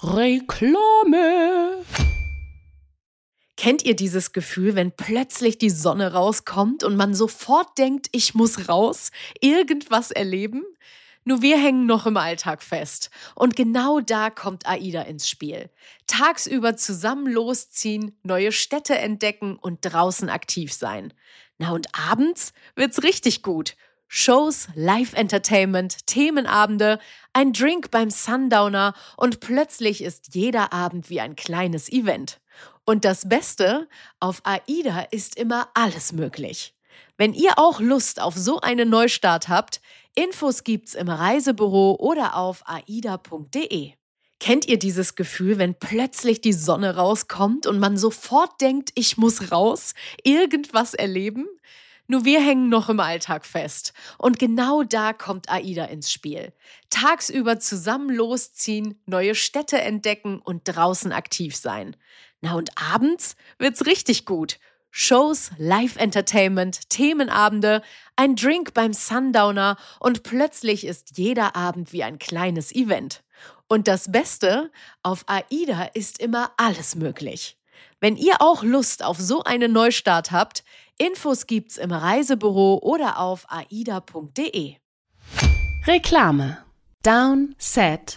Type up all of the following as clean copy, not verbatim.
Reklame. Kennt ihr dieses Gefühl, wenn plötzlich die Sonne rauskommt und man sofort denkt, ich muss raus, irgendwas erleben? Nur wir hängen noch im Alltag fest. Und genau da kommt AIDA ins Spiel. Tagsüber zusammen losziehen, neue Städte entdecken und draußen aktiv sein. Na und abends wird's richtig gut. Shows, Live-Entertainment, Themenabende, ein Drink beim Sundowner und plötzlich ist jeder Abend wie ein kleines Event. Und das Beste, auf AIDA ist immer alles möglich. Wenn ihr auch Lust auf so einen Neustart habt, Infos gibt's im Reisebüro oder auf aida.de. Kennt ihr dieses Gefühl, wenn plötzlich die Sonne rauskommt und man sofort denkt, ich muss raus, irgendwas erleben? Nur wir hängen noch im Alltag fest. Und genau da kommt AIDA ins Spiel. Tagsüber zusammen losziehen, neue Städte entdecken und draußen aktiv sein. Na und abends wird's richtig gut. Shows, Live-Entertainment, Themenabende, ein Drink beim Sundowner und plötzlich ist jeder Abend wie ein kleines Event. Und das Beste, auf AIDA ist immer alles möglich. Wenn ihr auch Lust auf so einen Neustart habt, Infos gibt's im Reisebüro oder auf aida.de. Reklame. Down, Set,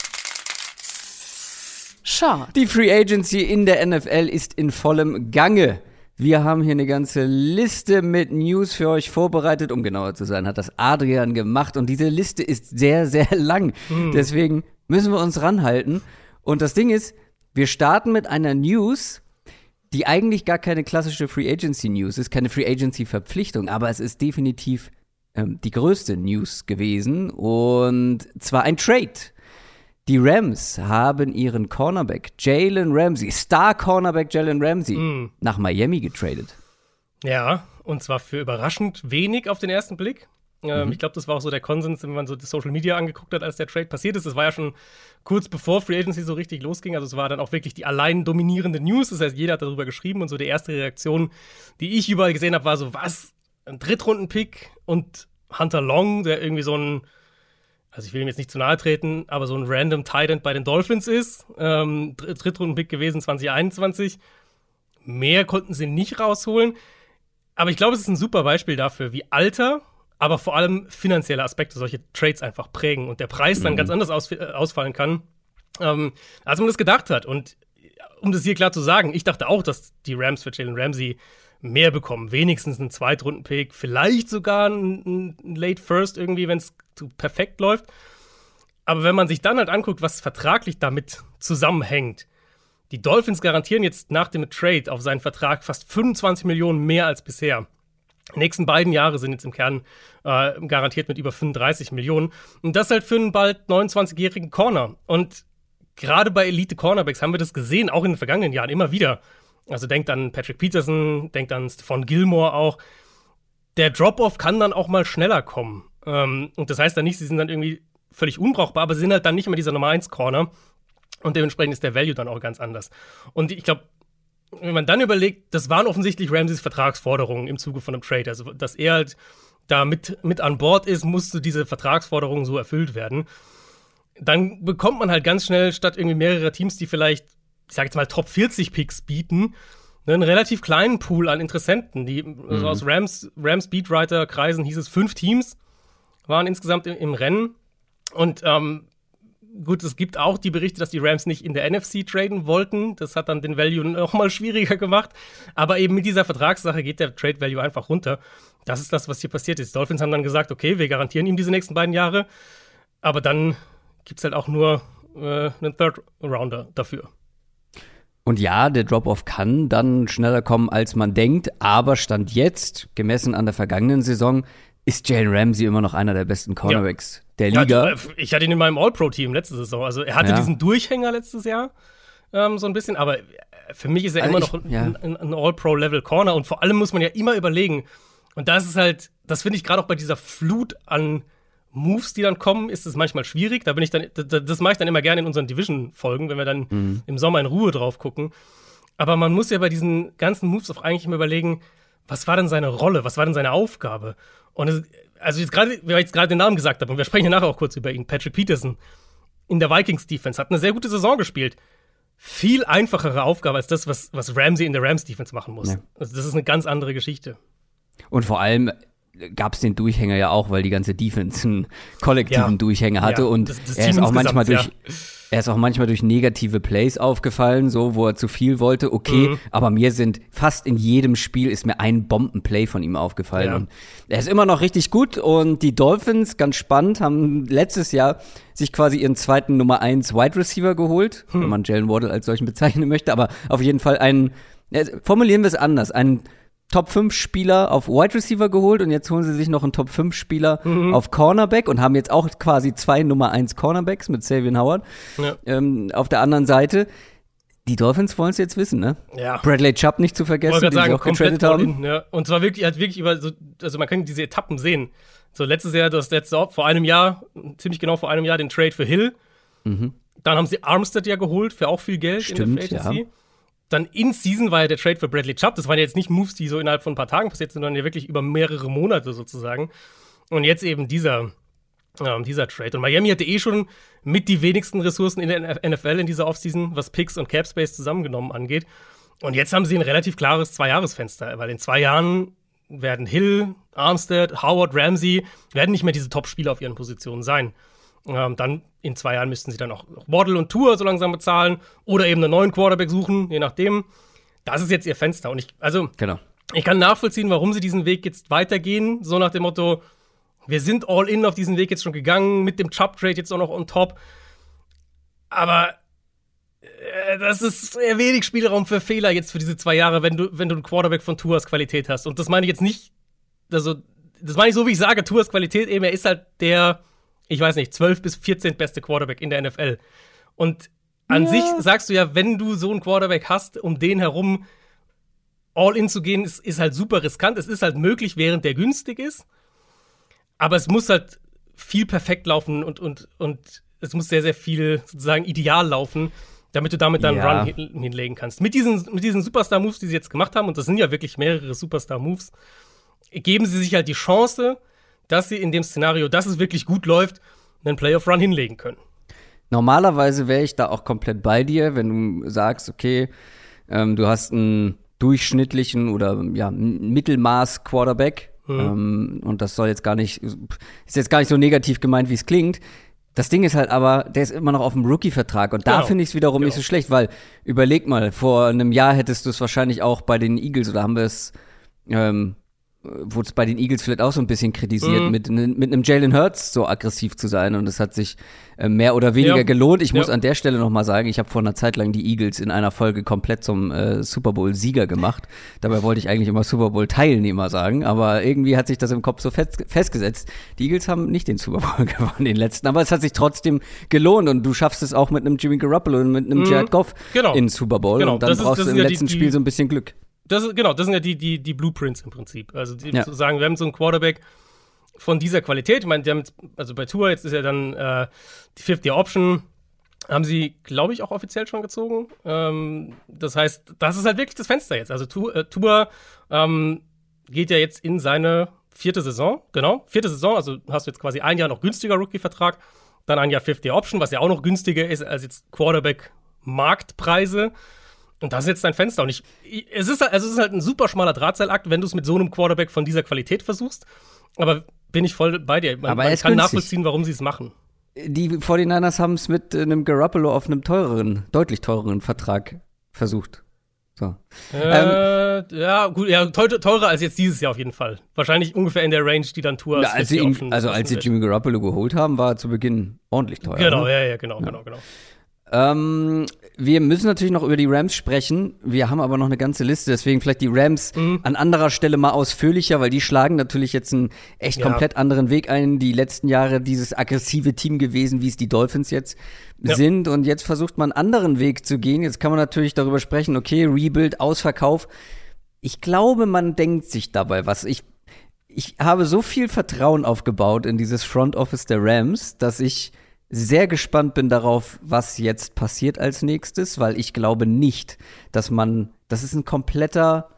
Short. Die Free Agency in der NFL ist in vollem Gange. Wir haben hier eine ganze Liste mit News für euch vorbereitet. Um genauer zu sein, hat das Adrian gemacht. Und diese Liste ist sehr, sehr lang. Deswegen müssen wir uns ranhalten. Und das Ding ist, wir starten mit einer News, die eigentlich gar keine klassische Free Agency News ist, keine Free Agency Verpflichtung, aber es ist definitiv die größte News gewesen. Und zwar ein Trade. Die Rams haben ihren Cornerback Jalen Ramsey, Star-Cornerback Jalen Ramsey, nach Miami getradet. Ja, und zwar für überraschend wenig auf den ersten Blick. Ich glaube, das war auch so der Konsens, wenn man so das Social Media angeguckt hat, als der Trade passiert ist. Das war ja schon kurz bevor Free Agency so richtig losging. Also es war dann auch wirklich die allein dominierende News. Das heißt, jeder hat darüber geschrieben. Und so die erste Reaktion, die ich überall gesehen habe, war so, was? Ein Drittrunden-Pick und Hunter Long, der irgendwie so ein, also ich will ihm jetzt nicht zu nahe treten, aber so ein random Tight End bei den Dolphins ist. Drittrunden-Pick gewesen 2021. Mehr konnten sie nicht rausholen. Aber ich glaube, es ist ein super Beispiel dafür, wie Alter, aber vor allem finanzielle Aspekte solche Trades einfach prägen und der Preis dann ganz anders ausfallen kann, als man das gedacht hat. Und um das hier klar zu sagen, ich dachte auch, dass die Rams für Jalen Ramsey mehr bekommen. Wenigstens einen Zweitrunden-Pick, vielleicht sogar einen Late First irgendwie, wenn es perfekt läuft. Aber wenn man sich dann halt anguckt, was vertraglich damit zusammenhängt, die Dolphins garantieren jetzt nach dem Trade auf seinen Vertrag fast 25 Millionen mehr als bisher. Die nächsten beiden Jahre sind jetzt im Kern garantiert mit über 35 Millionen. Und das halt für einen bald 29-jährigen Corner. Und gerade bei Elite-Cornerbacks haben wir das gesehen, auch in den vergangenen Jahren immer wieder. Also denkt an Patrick Peterson, denkt an Stephon Gilmore auch. Der Drop-Off kann dann auch mal schneller kommen. Und das heißt dann nicht, sie sind dann irgendwie völlig unbrauchbar, aber sie sind halt dann nicht mehr dieser Nummer 1 Corner. Und dementsprechend ist der Value dann auch ganz anders. Und ich glaube, wenn man dann überlegt, das waren offensichtlich Ramseys Vertragsforderungen im Zuge von einem Trade. Also, dass er halt da mit an Bord ist, musste diese Vertragsforderungen so erfüllt werden. Dann bekommt man halt ganz schnell, statt irgendwie mehrere Teams, die vielleicht, ich sag jetzt mal, Top 40 Picks bieten, einen relativ kleinen Pool an Interessenten. Die also aus Rams Beatwriter-Kreisen hieß es 5 Teams, waren insgesamt im Rennen. Und gut, es gibt auch die Berichte, dass die Rams nicht in der NFC traden wollten. Das hat dann den Value noch mal schwieriger gemacht. Aber eben mit dieser Vertragssache geht der Trade Value einfach runter. Das ist das, was hier passiert ist. Die Dolphins haben dann gesagt, okay, wir garantieren ihm diese nächsten beiden Jahre. Aber dann gibt es halt auch nur einen Third Rounder dafür. Und ja, der Drop-Off kann dann schneller kommen, als man denkt. Aber Stand jetzt, gemessen an der vergangenen Saison, ist Jalen Ramsey immer noch einer der besten Cornerbacks der Liga. Ja, ich hatte ihn in meinem All-Pro-Team letzte Saison. Also er hatte diesen Durchhänger letztes Jahr so ein bisschen. Aber für mich ist er immer noch ein All-Pro-Level-Corner. Und vor allem muss man ja immer überlegen. Und das ist halt, das finde ich gerade auch bei dieser Flut an Moves, die dann kommen, ist es manchmal schwierig. Das mache ich dann immer gerne in unseren Division-Folgen, wenn wir dann im Sommer in Ruhe drauf gucken. Aber man muss ja bei diesen ganzen Moves auch eigentlich immer überlegen, was war denn seine Rolle, was war denn seine Aufgabe? Und weil ich jetzt gerade den Namen gesagt habe, und wir sprechen ja nachher auch kurz über ihn, Patrick Peterson in der Vikings-Defense hat eine sehr gute Saison gespielt. viel einfachere Aufgabe als das, was Ramsey in der Rams-Defense machen muss. Ja. Also das ist eine ganz andere Geschichte. Und vor allem gab es den Durchhänger ja auch, weil die ganze Defense einen kollektiven Durchhänger hatte. Ja, und das er ist Team auch manchmal insgesamt, er ist auch manchmal durch negative Plays aufgefallen, so wo er zu viel wollte, okay, aber mir sind fast in jedem Spiel ist mir ein Bombenplay von ihm aufgefallen. Ja. Und er ist immer noch richtig gut und die Dolphins, ganz spannend, haben letztes Jahr sich quasi ihren zweiten Nummer 1 Wide Receiver geholt, wenn man Jalen Waddle als solchen bezeichnen möchte, aber auf jeden Fall formulieren wir es anders, einen Top-5-Spieler auf Wide Receiver geholt und jetzt holen sie sich noch einen Top-5-Spieler auf Cornerback und haben jetzt auch quasi 2 Nummer 1 Cornerbacks mit Xavier Howard. Ja. Auf der anderen Seite, die Dolphins wollen es jetzt wissen, ne? Ja. Bradley Chubb nicht zu vergessen, den sie auch getradet haben. Ja. Und zwar wirklich, also man kann diese Etappen sehen. So letztes Jahr, vor einem Jahr, ziemlich genau vor einem Jahr, den Trade für Hill. Dann haben sie Armstead ja geholt für auch viel Geld in der Free Agency. Ja. Dann in Season war ja der Trade für Bradley Chubb. Das waren ja jetzt nicht Moves, die so innerhalb von ein paar Tagen passiert sind, sondern ja wirklich über mehrere Monate sozusagen. Und jetzt eben dieser Trade. Und Miami hatte schon mit die wenigsten Ressourcen in der NFL in dieser Offseason, was Picks und Capspace zusammengenommen angeht. Und jetzt haben sie ein relativ klares 2-Jahres-Fenster, weil in 2 Jahren werden Hill, Armstead, Howard, Ramsey werden nicht mehr diese Top-Spieler auf ihren Positionen sein. Dann in 2 Jahren müssten sie dann auch Waddle und Tua so langsam bezahlen oder eben einen neuen Quarterback suchen, je nachdem. Das ist jetzt ihr Fenster. Und ich kann nachvollziehen, warum sie diesen Weg jetzt weitergehen. So nach dem Motto, wir sind all in auf diesen Weg jetzt schon gegangen, mit dem Chubb-Trade jetzt auch noch on top. Aber das ist sehr wenig Spielraum für Fehler jetzt für diese 2 Jahre, wenn du einen Quarterback von Tuas Qualität hast. Und das meine ich jetzt nicht, also das meine ich so, wie ich sage, Tuas Qualität eben, er ist halt der, ich weiß nicht, 12 bis 14 beste Quarterback in der NFL. Und an sich sagst du ja, wenn du so einen Quarterback hast, um den herum all in zu gehen, ist halt super riskant. Es ist halt möglich, während der günstig ist. Aber es muss halt viel perfekt laufen und es muss sehr, sehr viel sozusagen ideal laufen, damit du damit dann einen Run hinlegen kannst. Mit diesen Superstar-Moves, die sie jetzt gemacht haben, und das sind ja wirklich mehrere Superstar-Moves, geben sie sich halt die Chance, dass sie in dem Szenario, dass es wirklich gut läuft, einen Playoff-Run hinlegen können. Normalerweise wäre ich da auch komplett bei dir, wenn du sagst, okay, du hast einen durchschnittlichen oder Mittelmaß-Quarterback und das ist jetzt gar nicht so negativ gemeint, wie es klingt. Das Ding ist halt aber, der ist immer noch auf dem Rookie-Vertrag und da finde ich es wiederum nicht so schlecht, weil überleg mal, vor einem Jahr hättest du es wahrscheinlich auch bei den Eagles oder haben wir es wurde es bei den Eagles vielleicht auch so ein bisschen kritisiert, mit einem Jalen Hurts so aggressiv zu sein. Und es hat sich mehr oder weniger gelohnt. Ich muss an der Stelle noch mal sagen, ich habe vor einer Zeit lang die Eagles in einer Folge komplett zum Super Bowl-Sieger gemacht. Dabei wollte ich eigentlich immer Super Bowl-Teilnehmer sagen, aber irgendwie hat sich das im Kopf so festgesetzt. Die Eagles haben nicht den Super Bowl gewonnen, den letzten, aber es hat sich trotzdem gelohnt und du schaffst es auch mit einem Jimmy Garoppolo und mit einem Jared Goff in den Super Bowl und dann brauchst du im letzten Spiel so ein bisschen Glück. Das sind ja die Blueprints im Prinzip. Also zu sagen, wir haben so einen Quarterback von dieser Qualität. Ich meine, also bei Tua, jetzt ist ja dann die 5-Year-Option, haben sie, glaube ich, auch offiziell schon gezogen. Das heißt, das ist halt wirklich das Fenster jetzt. Also Tua geht ja jetzt in seine 4. Saison. Genau, 4. Saison. Also hast du jetzt quasi ein Jahr noch günstiger Rookie-Vertrag, dann ein Jahr 5-Year-Option, was ja auch noch günstiger ist als jetzt Quarterback-Marktpreise. Und das ist jetzt dein Fenster. Und es ist halt ein super schmaler Drahtseilakt, wenn du es mit so einem Quarterback von dieser Qualität versuchst. Aber bin ich voll bei dir. Man kann nachvollziehen, warum sie es machen. Die 49ers haben es mit einem Garoppolo auf einem deutlich teureren Vertrag versucht. So. Ja, gut, teurer als jetzt dieses Jahr auf jeden Fall. Wahrscheinlich ungefähr in der Range, die dann Tour als sie Jimmy Garoppolo geholt haben, war er zu Beginn ordentlich teuer. Genau, ne? Genau. Wir müssen natürlich noch über die Rams sprechen. Wir haben aber noch eine ganze Liste, deswegen vielleicht die Rams an anderer Stelle mal ausführlicher, weil die schlagen natürlich jetzt einen echt komplett anderen Weg ein. Die letzten Jahre dieses aggressive Team gewesen, wie es die Dolphins jetzt sind. Und jetzt versucht man einen anderen Weg zu gehen. Jetzt kann man natürlich darüber sprechen, okay, Rebuild, Ausverkauf. Ich glaube, man denkt sich dabei was. Ich habe so viel Vertrauen aufgebaut in dieses Front Office der Rams, dass ich sehr gespannt bin darauf, was jetzt passiert als nächstes, weil ich glaube nicht, das ist ein kompletter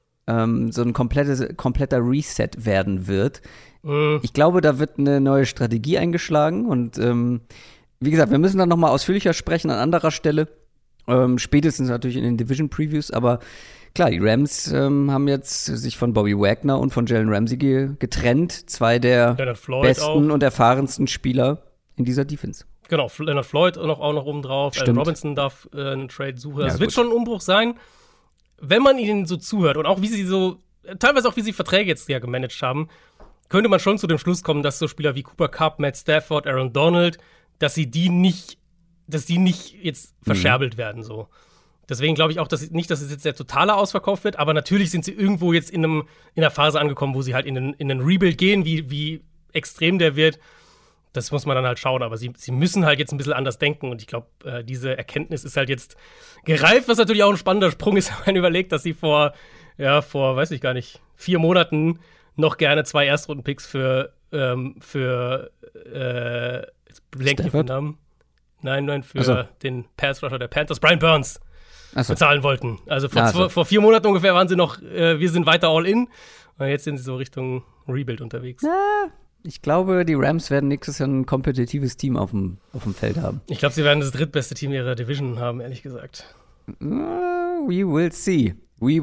Reset werden wird. Ich glaube, da wird eine neue Strategie eingeschlagen und wie gesagt, wir müssen dann noch mal ausführlicher sprechen an anderer Stelle. Spätestens natürlich in den Division-Previews, aber klar, die Rams haben jetzt sich von Bobby Wagner und von Jalen Ramsey getrennt. Zwei der besten und erfahrensten Spieler in dieser Defense. Genau, Leonard Floyd auch noch oben drauf. Allen Robinson darf einen Trade suchen. Das wird schon ein Umbruch sein, wenn man ihnen so zuhört und auch wie sie teilweise auch wie sie Verträge jetzt ja gemanagt haben, könnte man schon zu dem Schluss kommen, dass so Spieler wie Cooper Kupp, Matt Stafford, Aaron Donald, dass die nicht jetzt verscherbelt werden so. Deswegen glaube ich auch, dass es jetzt der totale Ausverkauf wird, aber natürlich sind sie irgendwo jetzt in der Phase angekommen, wo sie halt in den Rebuild gehen, wie extrem der wird. Das muss man dann halt schauen, aber sie müssen halt jetzt ein bisschen anders denken und ich glaube, diese Erkenntnis ist halt jetzt gereift, was natürlich auch ein spannender Sprung ist, wenn man überlegt, dass sie vor, weiß ich gar nicht, 4 Monaten noch gerne 2 Erstrunden-Picks für Namen. Nein, für den Pass-Rusher der Panthers, Brian Burns, bezahlen wollten. Also vor 4 Monaten ungefähr waren sie noch, wir sind weiter all in. Und jetzt sind sie so Richtung Rebuild unterwegs. Ja, ich glaube, die Rams werden nächstes Jahr ein kompetitives Team auf dem Feld haben. Ich glaube, sie werden das drittbeste Team ihrer Division haben, ehrlich gesagt. We will see.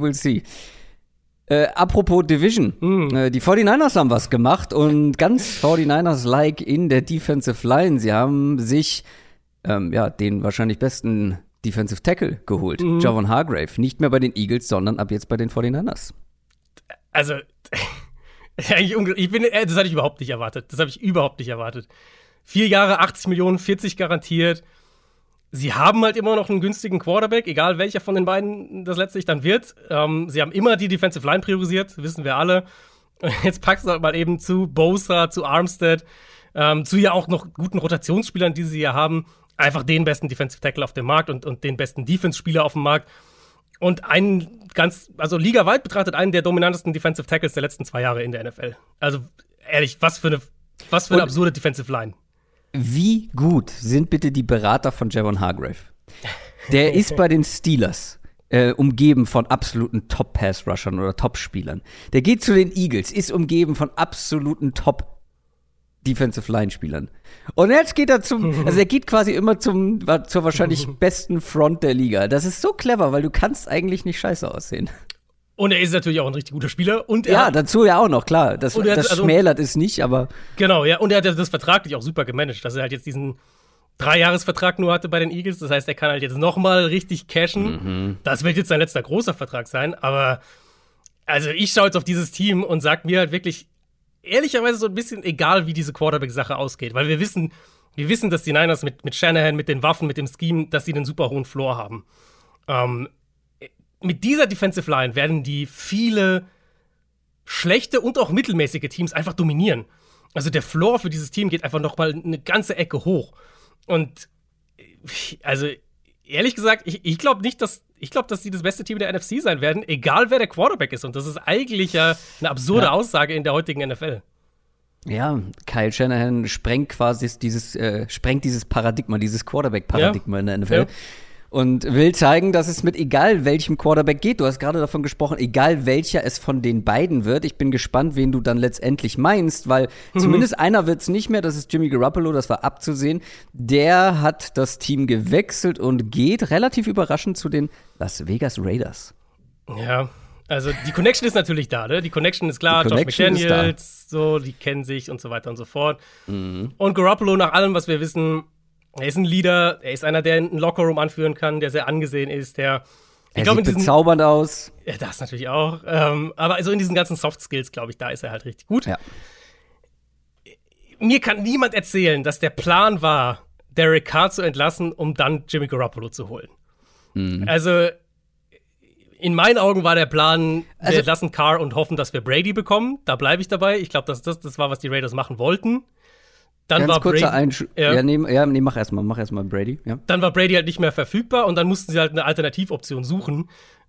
Apropos Division, die 49ers haben was gemacht und ganz 49ers-like in der Defensive Line. Sie haben sich den wahrscheinlich besten Defensive Tackle geholt, Javon Hargrave. Nicht mehr bei den Eagles, sondern ab jetzt bei den 49ers. Also, das hatte ich überhaupt nicht erwartet. 4 Jahre, 80 Millionen, 40 garantiert. Sie haben halt immer noch einen günstigen Quarterback, egal welcher von den beiden das letztlich dann wird. Sie haben immer die Defensive Line priorisiert, wissen wir alle. Und jetzt packst du halt mal eben zu Bosa, zu Armstead, zu ja auch noch guten Rotationsspielern, die sie ja haben, einfach den besten Defensive Tackle auf dem Markt und den besten Defense-Spieler auf dem Markt. Und ligaweit betrachtet, einen der dominantesten Defensive Tackles der letzten 2 Jahre in der NFL. Also ehrlich, was für eine absurde Defensive Line. Wie gut sind bitte die Berater von Javon Hargrave? Der ist bei den Steelers umgeben von absoluten Top-Pass-Rushern oder Top-Spielern. Der geht zu den Eagles, ist umgeben von absoluten Top-Defensive-Line-Spielern. Und jetzt geht er er geht quasi immer zur wahrscheinlich besten Front der Liga. Das ist so clever, weil du kannst eigentlich nicht scheiße aussehen. Und er ist natürlich auch ein richtig guter Spieler. Und dazu ja auch noch, klar. Das schmälert es nicht, aber genau, ja. Und er hat das vertraglich auch super gemanagt, dass er halt jetzt diesen 3-Jahres-Vertrag nur hatte bei den Eagles. Das heißt, er kann halt jetzt nochmal richtig cashen. Das wird jetzt sein letzter großer Vertrag sein. Aber also ich schaue jetzt auf dieses Team und sage mir halt wirklich ehrlicherweise so ein bisschen egal, wie diese Quarterback-Sache ausgeht. Weil wir wissen, dass die Niners mit Shanahan, mit den Waffen, mit dem Scheme, dass sie einen super hohen Floor haben. Mit dieser Defensive Line werden die viele schlechte und auch mittelmäßige Teams einfach dominieren. Also der Floor für dieses Team geht einfach noch mal eine ganze Ecke hoch. Und also ehrlich gesagt, ich glaube nicht, dass die das beste Team der NFC sein werden, egal wer der Quarterback ist. Und das ist eigentlich ja eine absurde Aussage in der heutigen NFL. Ja, Kyle Shanahan sprengt dieses Paradigma, dieses Quarterback-Paradigma in der NFL. Ja. Und will zeigen, dass es mit egal welchem Quarterback geht. Du hast gerade davon gesprochen, egal welcher es von den beiden wird. Ich bin gespannt, wen du dann letztendlich meinst, weil zumindest einer wird es nicht mehr. Das ist Jimmy Garoppolo, das war abzusehen. Der hat das Team gewechselt und geht relativ überraschend zu den Las Vegas Raiders. Ja, also die Connection ist natürlich da, ne? Die Connection ist klar, Josh McDaniels, so, die kennen sich und so weiter und so fort. Und Garoppolo, nach allem, was wir wissen, er ist ein Leader, er ist einer, der einen Lockerroom anführen kann, der sehr angesehen ist, er sieht bezaubernd aus. Ja, das natürlich auch. Aber also in diesen ganzen Soft Skills, glaube ich, da ist er halt richtig gut. Ja. Mir kann niemand erzählen, dass der Plan war, Derek Carr zu entlassen, um dann Jimmy Garoppolo zu holen. Also in meinen Augen war der Plan, wir entlassen Carr und hoffen, dass wir Brady bekommen. Da bleibe ich dabei. Ich glaube, das war, was die Raiders machen wollten. Dann Ganz war kurzer Brady, mach erstmal Brady. Ja. Dann war Brady halt nicht mehr verfügbar und dann mussten sie halt eine Alternativoption suchen.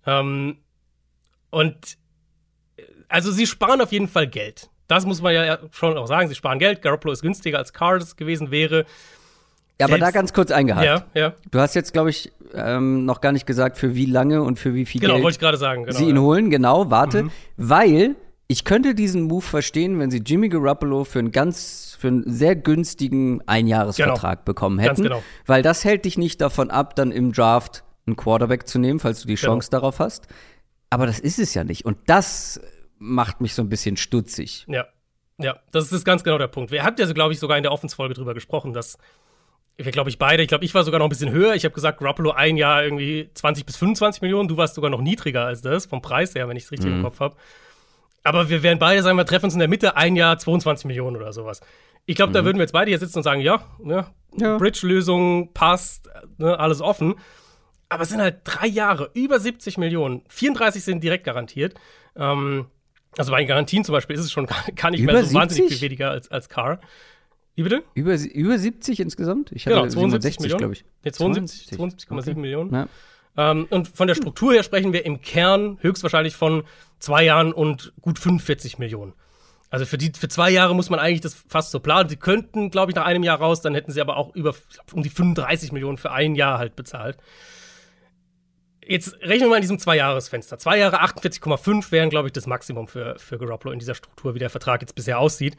Und also sie sparen auf jeden Fall Geld. Das muss man ja schon auch sagen. Sie sparen Geld. Garoppolo ist günstiger als Carr das gewesen wäre. Ja, aber da ganz kurz eingehakt. Ja. Du hast jetzt, glaube ich, noch gar nicht gesagt, für wie lange und für wie viel Geld wollte ich gerade sagen. sie ihn holen. Genau, warte. Weil ich könnte diesen Move verstehen, wenn sie Jimmy Garoppolo für einen sehr günstigen Einjahresvertrag bekommen hätten. Ganz genau. Weil das hält dich nicht davon ab, dann im Draft einen Quarterback zu nehmen, falls du die Chance darauf hast. Aber das ist es ja nicht. Und das macht mich so ein bisschen stutzig. Ja, das ist ganz genau der Punkt. Wir hatten ja, glaube ich, sogar in der Offense-Folge drüber gesprochen, dass wir, glaube ich, beide, ich war sogar noch ein bisschen höher. Ich habe gesagt, Garoppolo ein Jahr irgendwie 20 bis 25 Millionen. Du warst sogar noch niedriger als das, vom Preis her, wenn ich es richtig im Kopf habe. Aber wir werden beide sagen, wir treffen uns in der Mitte, ein Jahr 22 Millionen oder sowas. Ich glaube, da würden wir jetzt beide hier sitzen und sagen, ja. Bridge-Lösung passt, ne, alles offen. Aber es sind halt 3 Jahre, über 70 Millionen. 34 sind direkt garantiert. Also bei den Garantien zum Beispiel ist es schon gar nicht mehr so 70? wahnsinnig viel weniger als Carr. Wie bitte? Über 70 insgesamt? Ich hatte 72 glaube ich. Nee, 72,7 okay. Millionen. Ja. Und von der Struktur her sprechen wir im Kern höchstwahrscheinlich von 2 Jahren und gut 45 Millionen. Also für 2 Jahre muss man eigentlich das fast so planen. Sie könnten, glaube ich, nach einem Jahr raus, dann hätten sie aber auch um die 35 Millionen für ein Jahr halt bezahlt. Jetzt rechnen wir mal in diesem 2-Jahres-Fenster. 2 Jahre 48,5 wären, glaube ich, das Maximum für Garoppolo in dieser Struktur, wie der Vertrag jetzt bisher aussieht.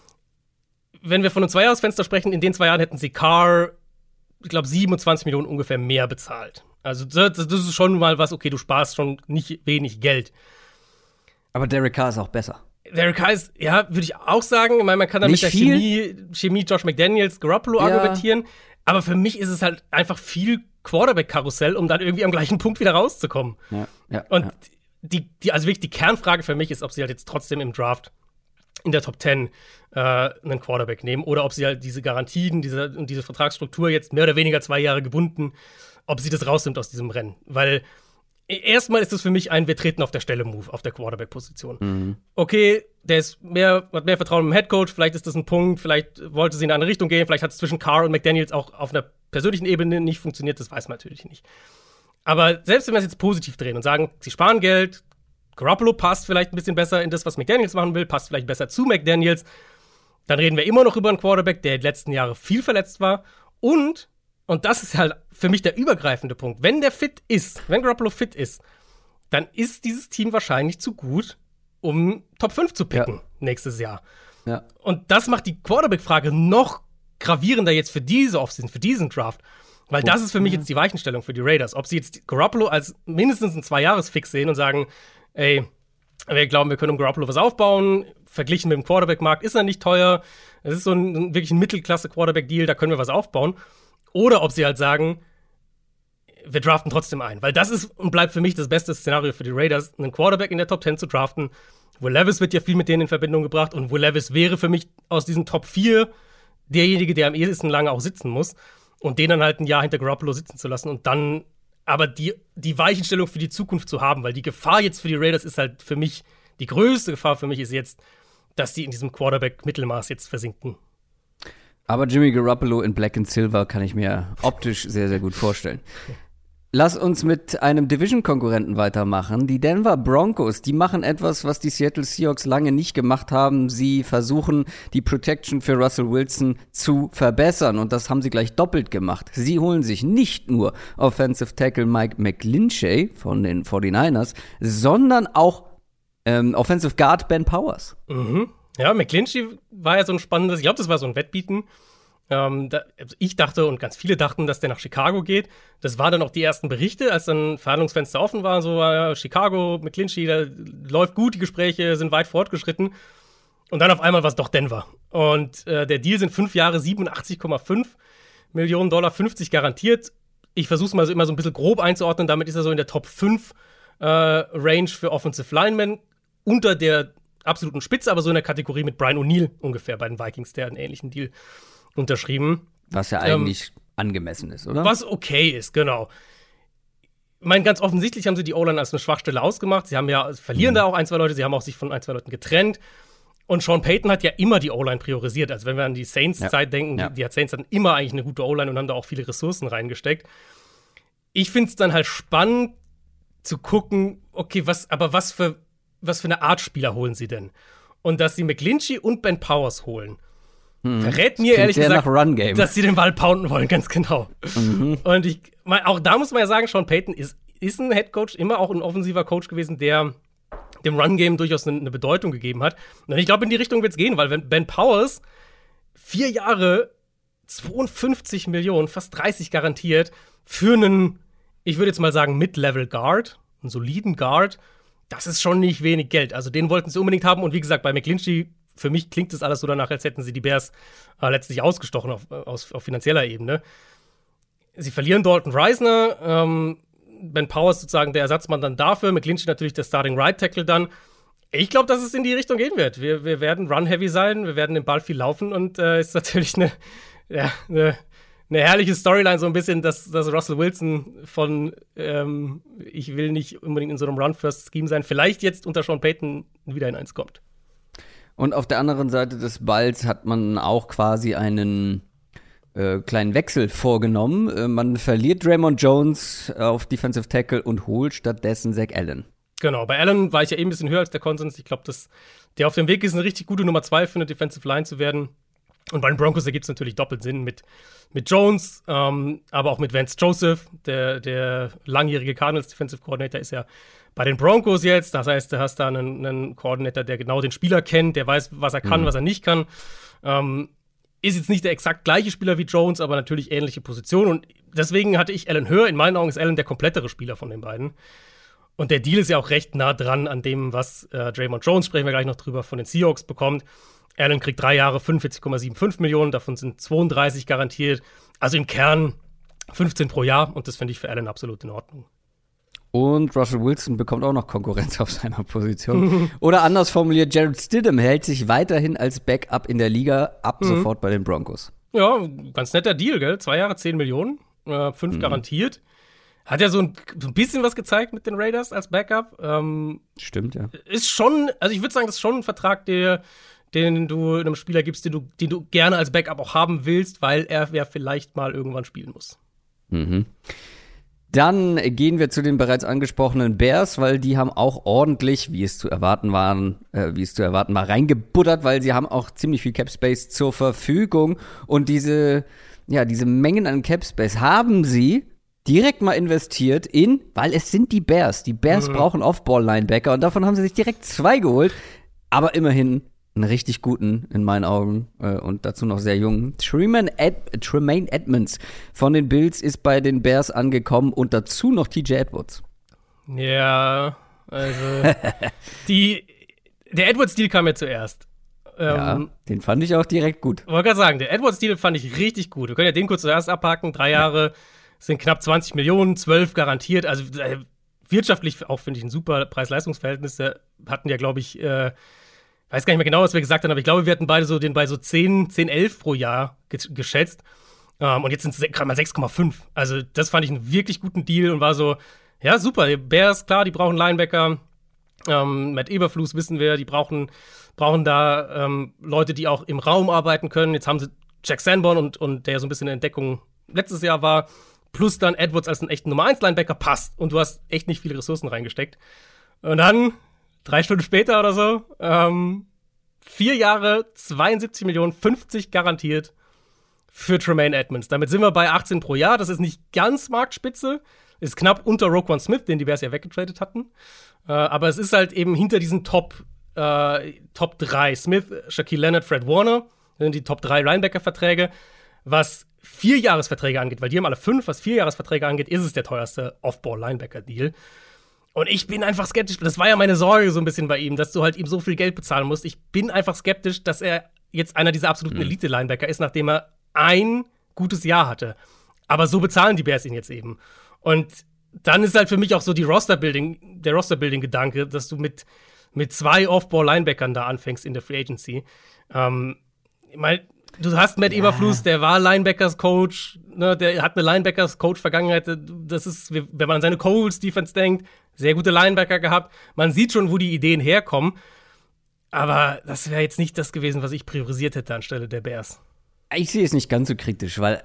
Wenn wir von einem 2-Jahres-Fenster sprechen, in den 2 Jahren hätten sie Carr, ich glaube, 27 Millionen ungefähr mehr bezahlt. Also das ist schon mal was, okay, du sparst schon nicht wenig Geld. Aber Derek Carr ist auch besser. Derek Carr ist, ja, würde ich auch sagen. Ich meine, man kann da mit der Chemie Josh McDaniels, Garoppolo argumentieren. Aber für mich ist es halt einfach viel Quarterback-Karussell, um dann irgendwie am gleichen Punkt wieder rauszukommen. Und also wirklich die Kernfrage für mich ist, ob sie halt jetzt trotzdem im Draft in der Top 10 einen Quarterback nehmen oder ob sie halt diese Garantien, diese Vertragsstruktur jetzt mehr oder weniger 2 Jahre gebunden, ob sie das rausnimmt aus diesem Rennen. Weil erstmal ist es für mich ein Wir treten auf der Stelle-Move auf der Quarterback-Position. Okay, hat mehr Vertrauen im Headcoach, vielleicht ist das ein Punkt, vielleicht wollte sie in eine andere Richtung gehen, vielleicht hat es zwischen Carr und McDaniels auch auf einer persönlichen Ebene nicht funktioniert, das weiß man natürlich nicht. Aber selbst wenn wir es jetzt positiv drehen und sagen, sie sparen Geld, Garoppolo passt vielleicht ein bisschen besser in das, was McDaniels machen will, passt vielleicht besser zu McDaniels, dann reden wir immer noch über einen Quarterback, der die letzten Jahre viel verletzt war und das ist halt für mich der übergreifende Punkt, wenn Garoppolo fit ist, dann ist dieses Team wahrscheinlich zu gut, um Top 5 zu picken nächstes Jahr. Ja. Und das macht die Quarterback-Frage noch gravierender jetzt für diese Offseason, für diesen Draft. Weil das ist für mich jetzt die Weichenstellung für die Raiders. Ob sie jetzt Garoppolo als mindestens einen 2-Jahres-Fix sehen und sagen, ey, wir glauben, wir können um Garoppolo was aufbauen, verglichen mit dem Quarterback-Markt ist er nicht teuer, es ist so wirklich ein Mittelklasse-Quarterback-Deal, da können wir was aufbauen. Oder ob sie halt sagen, wir draften trotzdem ein. Weil das ist und bleibt für mich das beste Szenario für die Raiders, einen Quarterback in der Top 10 zu draften. Will Levis wird ja viel mit denen in Verbindung gebracht und Will Levis wäre für mich aus diesen Top 4 derjenige, der am ehesten lange auch sitzen muss und den dann halt ein Jahr hinter Garoppolo sitzen zu lassen und dann aber die Weichenstellung für die Zukunft zu haben, weil die Gefahr jetzt für die Raiders ist halt für mich, die größte Gefahr für mich ist jetzt, dass die in diesem Quarterback-Mittelmaß jetzt versinken. Aber Jimmy Garoppolo in Black and Silver kann ich mir optisch sehr, sehr gut vorstellen. Lass uns mit einem Division-Konkurrenten weitermachen. Die Denver Broncos, die machen etwas, was die Seattle Seahawks lange nicht gemacht haben. Sie versuchen, die Protection für Russell Wilson zu verbessern. Und das haben sie gleich doppelt gemacht. Sie holen sich nicht nur Offensive Tackle Mike McGlinchey von den 49ers, sondern auch Offensive Guard Ben Powers. Mhm. Ja, McGlinchey war ja so ein spannendes, ich glaube, das war so ein Wettbieten. Ich dachte und ganz viele dachten, dass der nach Chicago geht. Das waren dann auch die ersten Berichte, als dann Verhandlungsfenster offen war. So, Chicago, McGlinchey, da läuft gut, die Gespräche sind weit fortgeschritten. Und dann auf einmal war es doch Denver. Und der Deal sind 5 Jahre, 87,5 Millionen $, 50 garantiert. Ich versuche es mal so immer so ein bisschen grob einzuordnen. Damit ist er so in der Top 5 Range für Offensive Linemen. Unter der absoluten Spitze, aber so in der Kategorie mit Brian O'Neill ungefähr bei den Vikings, der einen ähnlichen Deal unterschrieben. Was ja eigentlich angemessen ist, oder? Was okay ist, genau. Ich meine, ganz offensichtlich haben sie die O-Line als eine Schwachstelle ausgemacht. Sie haben ja, verlieren da auch 1, 2 Leute, sie haben auch sich von 1, 2 Leuten getrennt. Und Sean Payton hat ja immer die O-Line priorisiert. Also wenn wir an die Saints-Zeit denken, die Saints hatten immer eigentlich eine gute O-Line und haben da auch viele Ressourcen reingesteckt. Ich finde es dann halt spannend zu gucken, okay, was für eine Art Spieler holen sie denn? Und dass sie McGlinchey und Ben Powers holen, verrät mir ehrlich gesagt, dass sie den Ball pounden wollen, ganz genau. Und auch da muss man ja sagen, Sean Payton ist ein Headcoach, immer auch ein offensiver Coach gewesen, der dem Run-Game durchaus eine Bedeutung gegeben hat. Und ich glaube, in die Richtung wird es gehen, weil wenn Ben Powers 4 Jahre 52 Millionen, fast 30 garantiert, für einen ich würde jetzt mal sagen, Mid-Level Guard, einen soliden Guard, das ist schon nicht wenig Geld. Also den wollten sie unbedingt haben. Und wie gesagt, bei McGlinchey, für mich klingt das alles so danach, als hätten sie die Bears letztlich ausgestochen auf finanzieller Ebene. Sie verlieren Dalton Reisner, Ben Powers sozusagen der Ersatzmann dann dafür, McGlinchey natürlich der Starting Right Tackle dann. Ich glaube, dass es in die Richtung gehen wird. Wir werden run-heavy sein, wir werden den Ball viel laufen und ist natürlich eine herrliche Storyline, so ein bisschen, dass Russell Wilson von ich will nicht unbedingt in so einem Run-First-Scheme sein, vielleicht jetzt unter Sean Payton wieder in eins kommt. Und auf der anderen Seite des Balls hat man auch quasi einen kleinen Wechsel vorgenommen. Man verliert Draymond Jones auf Defensive Tackle und holt stattdessen Zach Allen. Genau, bei Allen war ich ja eben ein bisschen höher als der Konsens. Ich glaube, dass der auf dem Weg ist, eine richtig gute Nummer 2 für eine Defensive Line zu werden. Und bei den Broncos ergibt es natürlich doppelt Sinn mit Jones, aber auch mit Vance Joseph, der langjährige Cardinals Defensive Coordinator ist ja bei den Broncos jetzt. Das heißt, du hast da einen Coordinator, der genau den Spieler kennt, der weiß, was er kann, was er nicht kann. Ist jetzt nicht der exakt gleiche Spieler wie Jones, aber natürlich ähnliche Position. Und deswegen hatte ich Allen höher. In meinen Augen ist Allen der komplettere Spieler von den beiden. Und der Deal ist ja auch recht nah dran an dem, was Draymond Jones, sprechen wir gleich noch drüber, von den Seahawks bekommt. Allen kriegt 3 Jahre 45,75 Millionen, davon sind 32 garantiert. Also im Kern 15 pro Jahr und das finde ich für Allen absolut in Ordnung. Und Russell Wilson bekommt auch noch Konkurrenz auf seiner Position. Oder anders formuliert, Jarrett Stidham hält sich weiterhin als Backup in der Liga ab sofort bei den Broncos. Ja, ganz netter Deal, gell? 2 Jahre 10 Millionen, 5 garantiert. Hat ja so ein bisschen was gezeigt mit den Raiders als Backup. Stimmt, ja. Ist schon, also ich würde sagen, das ist schon ein Vertrag, den du einem Spieler gibst, den du gerne als Backup auch haben willst, weil er ja vielleicht mal irgendwann spielen muss. Mhm. Dann gehen wir zu den bereits angesprochenen Bears, weil die haben auch ordentlich, wie es zu erwarten war, reingebuttert, weil sie haben auch ziemlich viel Cap Space zur Verfügung und diese Mengen an Cap Space haben sie direkt mal investiert weil es sind die Bears. Die Bears brauchen Off-Ball-Linebacker und davon haben sie sich direkt 2 geholt, aber immerhin einen richtig guten, in meinen Augen, und dazu noch sehr jungen. Tremaine Edmonds von den Bills ist bei den Bears angekommen und dazu noch TJ Edwards. Ja, also der Edwards-Deal kam ja zuerst. Ja, den fand ich auch direkt gut. Ich wollte gerade sagen, der Edwards-Deal fand ich richtig gut. Wir können ja den kurz zuerst abhaken. 3 Jahre sind knapp 20 Millionen, 12 garantiert. Also wirtschaftlich auch, finde ich, ein super Preis-Leistungs-Verhältnis. Wir hatten ja, glaube ich, weiß gar nicht mehr genau, was wir gesagt haben, aber ich glaube, wir hatten beide so den bei so 10, 11 pro Jahr geschätzt. Und jetzt sind es gerade mal 6,5. Also, das fand ich einen wirklich guten Deal und war so, ja, super. Die Bears, klar, die brauchen Linebacker. Matt Eberflus wissen wir, die brauchen da Leute, die auch im Raum arbeiten können. Jetzt haben sie Jack Sanborn und der so ein bisschen in Entdeckung letztes Jahr war, plus dann Edwards als einen echten Nummer 1 Linebacker passt. Und du hast echt nicht viele Ressourcen reingesteckt. Und dann 3 Stunden später oder so, 4 Jahre, 72 Millionen, 50 garantiert für Tremaine Edmonds. Damit sind wir bei 18 pro Jahr. Das ist nicht ganz Marktspitze. Ist knapp unter Roquan Smith, den die Bears ja weggetradet hatten. Aber es ist halt eben hinter diesen Top 3. Smith, Shaquille Leonard, Fred Warner sind die Top 3 Linebacker-Verträge. Was 4-Jahres-Verträge angeht, weil die haben alle 5, was 4-Jahres-Verträge angeht, ist es der teuerste Off-Ball-Linebacker-Deal. Und ich bin einfach skeptisch. Das war ja meine Sorge so ein bisschen bei ihm, dass du halt ihm so viel Geld bezahlen musst. Ich bin einfach skeptisch, dass er jetzt einer dieser absoluten Elite-Linebacker ist, nachdem er ein gutes Jahr hatte. Aber so bezahlen die Bears ihn jetzt eben. Und dann ist halt für mich auch so der Roster-Building-Gedanke, dass du mit 2 Off-Ball-Linebackern da anfängst in der Free Agency. Ich meine, du hast Matt Eberflus, der war Linebackers-Coach, ne, der hat eine Linebackers-Coach-Vergangenheit. Das ist, wenn man an seine Coles-Defense denkt, sehr gute Linebacker gehabt. Man sieht schon, wo die Ideen herkommen. Aber das wäre jetzt nicht das gewesen, was ich priorisiert hätte anstelle der Bears. Ich sehe es nicht ganz so kritisch, weil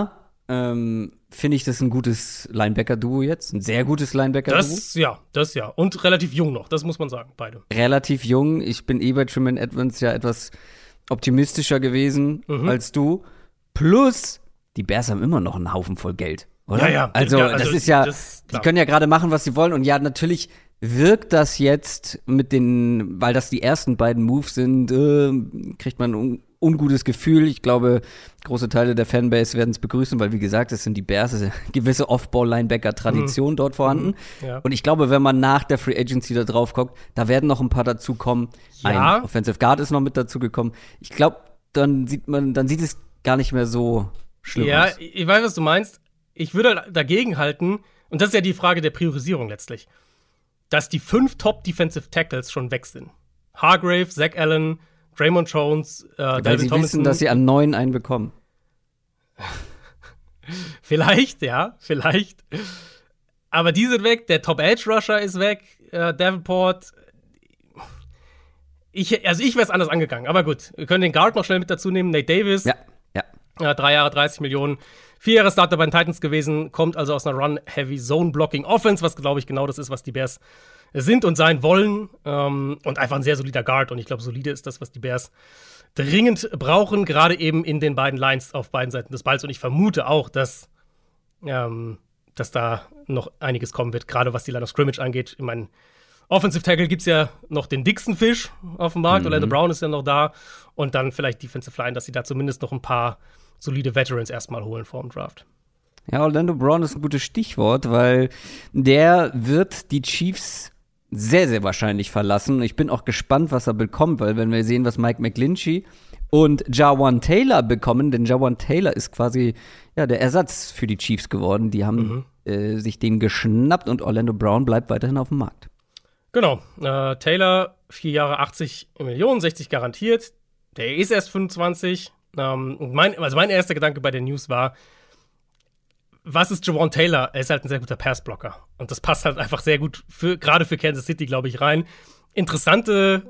finde ich das ein gutes Linebacker-Duo jetzt. Ein sehr gutes Linebacker-Duo. Das ja. Und relativ jung noch, das muss man sagen, beide. Relativ jung. Ich bin bei Tremaine Edmonds ja etwas optimistischer gewesen als du. Plus, die Bears haben immer noch einen Haufen voll Geld, oder? Ja. Also das ist ja, die können ja gerade machen, was sie wollen. Und ja, natürlich wirkt das jetzt weil das die ersten beiden Moves sind, kriegt man ungutes Gefühl. Ich glaube, große Teile der Fanbase werden es begrüßen, weil, wie gesagt, es sind die Bears, es ist eine gewisse Off-Ball-Linebacker-Tradition dort vorhanden. Ja. Und ich glaube, wenn man nach der Free Agency da drauf guckt, da werden noch ein paar dazukommen. Ja. Ein Offensive Guard ist noch mit dazugekommen. Ich glaube, dann sieht es gar nicht mehr so schlimm aus. Ja, ich weiß, was du meinst. Ich würde dagegen halten, und das ist ja die Frage der Priorisierung letztlich, dass die 5 Top-Defensive Tackles schon weg sind. Hargrave, Zach Allen, Draymond Jones, weil Dalvin sie Tomlinson. wissen, dass sie an 9 einen bekommen. Vielleicht, ja, vielleicht. Aber die sind weg, der Top-Edge-Rusher ist weg, Davenport. Ich wäre es anders angegangen, aber gut. Wir können den Guard noch schnell mit dazu nehmen, Nate Davis. Ja. 3 Jahre, 30 Millionen. 4 Jahre Starter bei den Titans gewesen, kommt also aus einer Run-Heavy-Zone-Blocking-Offense, was, glaube ich, genau das ist, was die Bears sind und sein wollen. Und einfach ein sehr solider Guard. Und ich glaube, solide ist das, was die Bears dringend brauchen, gerade eben in den beiden Lines auf beiden Seiten des Balls. Und ich vermute auch, dass da noch einiges kommen wird, gerade was die Line of Scrimmage angeht. Ich meine, Offensive Tackle gibt es ja noch den Dixon-Fish auf dem Markt. Orlando Brown ist ja noch da. Und dann vielleicht Defensive Line, dass sie da zumindest noch ein paar solide Veterans erstmal holen vor dem Draft. Ja, Orlando Brown ist ein gutes Stichwort, weil der wird die Chiefs sehr, sehr wahrscheinlich verlassen. Ich bin auch gespannt, was er bekommt, weil wenn wir sehen, was Mike McGlinchey und Jawan Taylor bekommen, denn Jawan Taylor ist quasi der Ersatz für die Chiefs geworden. Die haben sich den geschnappt und Orlando Brown bleibt weiterhin auf dem Markt. Genau. Taylor, 4 Jahre, 80 Millionen, 60 garantiert. Der ist erst 25. Mein erster Gedanke bei der News war, was ist Jawan Taylor? Er ist halt ein sehr guter Passblocker. Und das passt halt einfach sehr gut, gerade für Kansas City, glaube ich, rein. Interessante